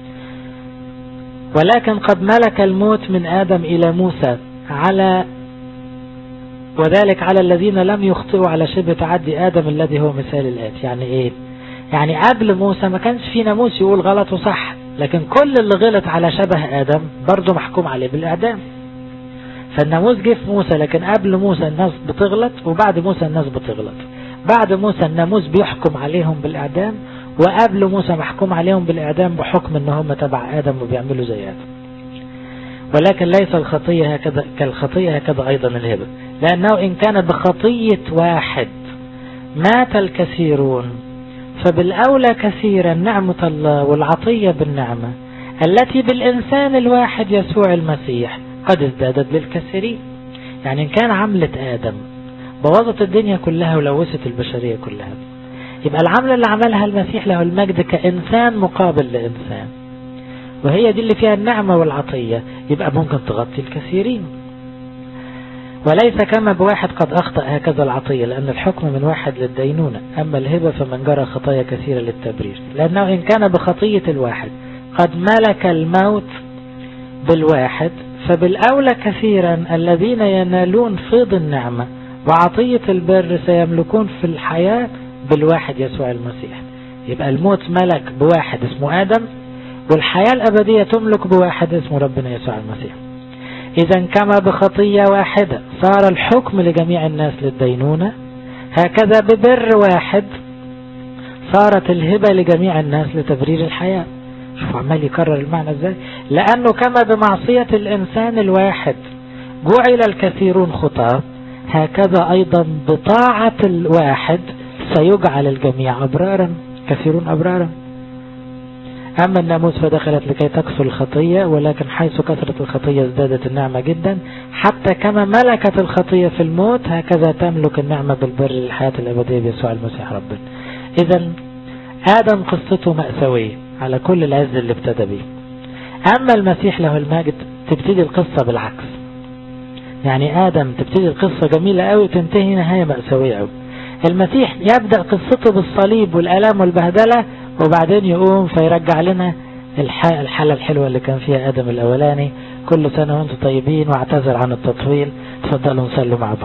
ولكن قد ملك الموت من آدم إلى موسى وذلك على الذين لم يخطئوا على شبه تعدي آدم الذي هو مثال الآتي. يعني إيه؟ يعني قبل موسى ما كانش في ناموس يقول غلط وصح، لكن كل اللي غلط على شبه آدم برضه محكوم عليه بالإعدام. فالناموس جه في موسى، لكن قبل موسى الناس بتغلط وبعد موسى الناس بتغلط. بعد موسى الناموس بيحكم عليهم بالإعدام، وقبل موسى محكوم عليهم بالإعدام بحكم ان هم تبع آدم وبيعملوا زي آدم. ولكن ليس الخطية هكذا كالخطية هكذا أيضا الهبة، لأنه إن كان بخطية واحد مات الكثيرون، فبالأولى كثيرا نعمة الله والعطية بالنعمة التي بالإنسان الواحد يسوع المسيح قد ازدادت للكثيرين. يعني إن كان عملة آدم بوظت الدنيا كلها ولوثت البشرية كلها، يبقى العملة اللي عملها المسيح له المجد كإنسان مقابل لإنسان، وهي دي اللي فيها النعمة والعطية، يبقى ممكن تغطي الكثيرين. وليس كما بواحد قد أخطأ هكذا العطية، لأن الحكم من واحد للدينونة، أما الهبة فمن جرى خطايا كثيرة للتبرير. لأنه إن كان بخطية الواحد قد ملك الموت بالواحد، فبالأولى كثيرا الذين ينالون فيض النعمة وعطية البر سيملكون في الحياة بالواحد يسوع المسيح. يبقى الموت ملك بواحد اسمه آدم، والحياة الأبدية تملك بواحد اسمه ربنا يسوع المسيح. إذا كما بخطية واحدة صار الحكم لجميع الناس للدينونة، هكذا ببر واحد صارت الهبة لجميع الناس لتبرير الحياة. شوف عمال يكرر المعنى ازاي، لأنه كما بمعصية الإنسان الواحد جعل الكثيرون خطاة، هكذا أيضا بطاعة الواحد سيجعل الجميع أبرارا، كثيرون أبرارا. أما الناموس فدخلت لكي تكسر الخطية، ولكن حيث كثرت الخطية ازدادت النعمة جدا، حتى كما ملكت الخطية في الموت هكذا تملك النعمة بالبر للحياة الأبدية بيسوع المسيح ربنا. إذا آدم قصته مأساوية على كل العز اللي ابتدى به. أما المسيح له المجد تبتدي القصة بالعكس، يعني آدم تبتدي القصة جميلة قوي وتنتهي نهاية مأساوية قوي. المسيح يبدأ قصته بالصليب والآلام والبهدلة، وبعدين يقوم فيرجع لنا الحالة الحلوة اللي كان فيها آدم الأولاني. كل سنة وانتم طيبين، واعتذر عن التطويل. تفضلوا نصلوا مع بعض.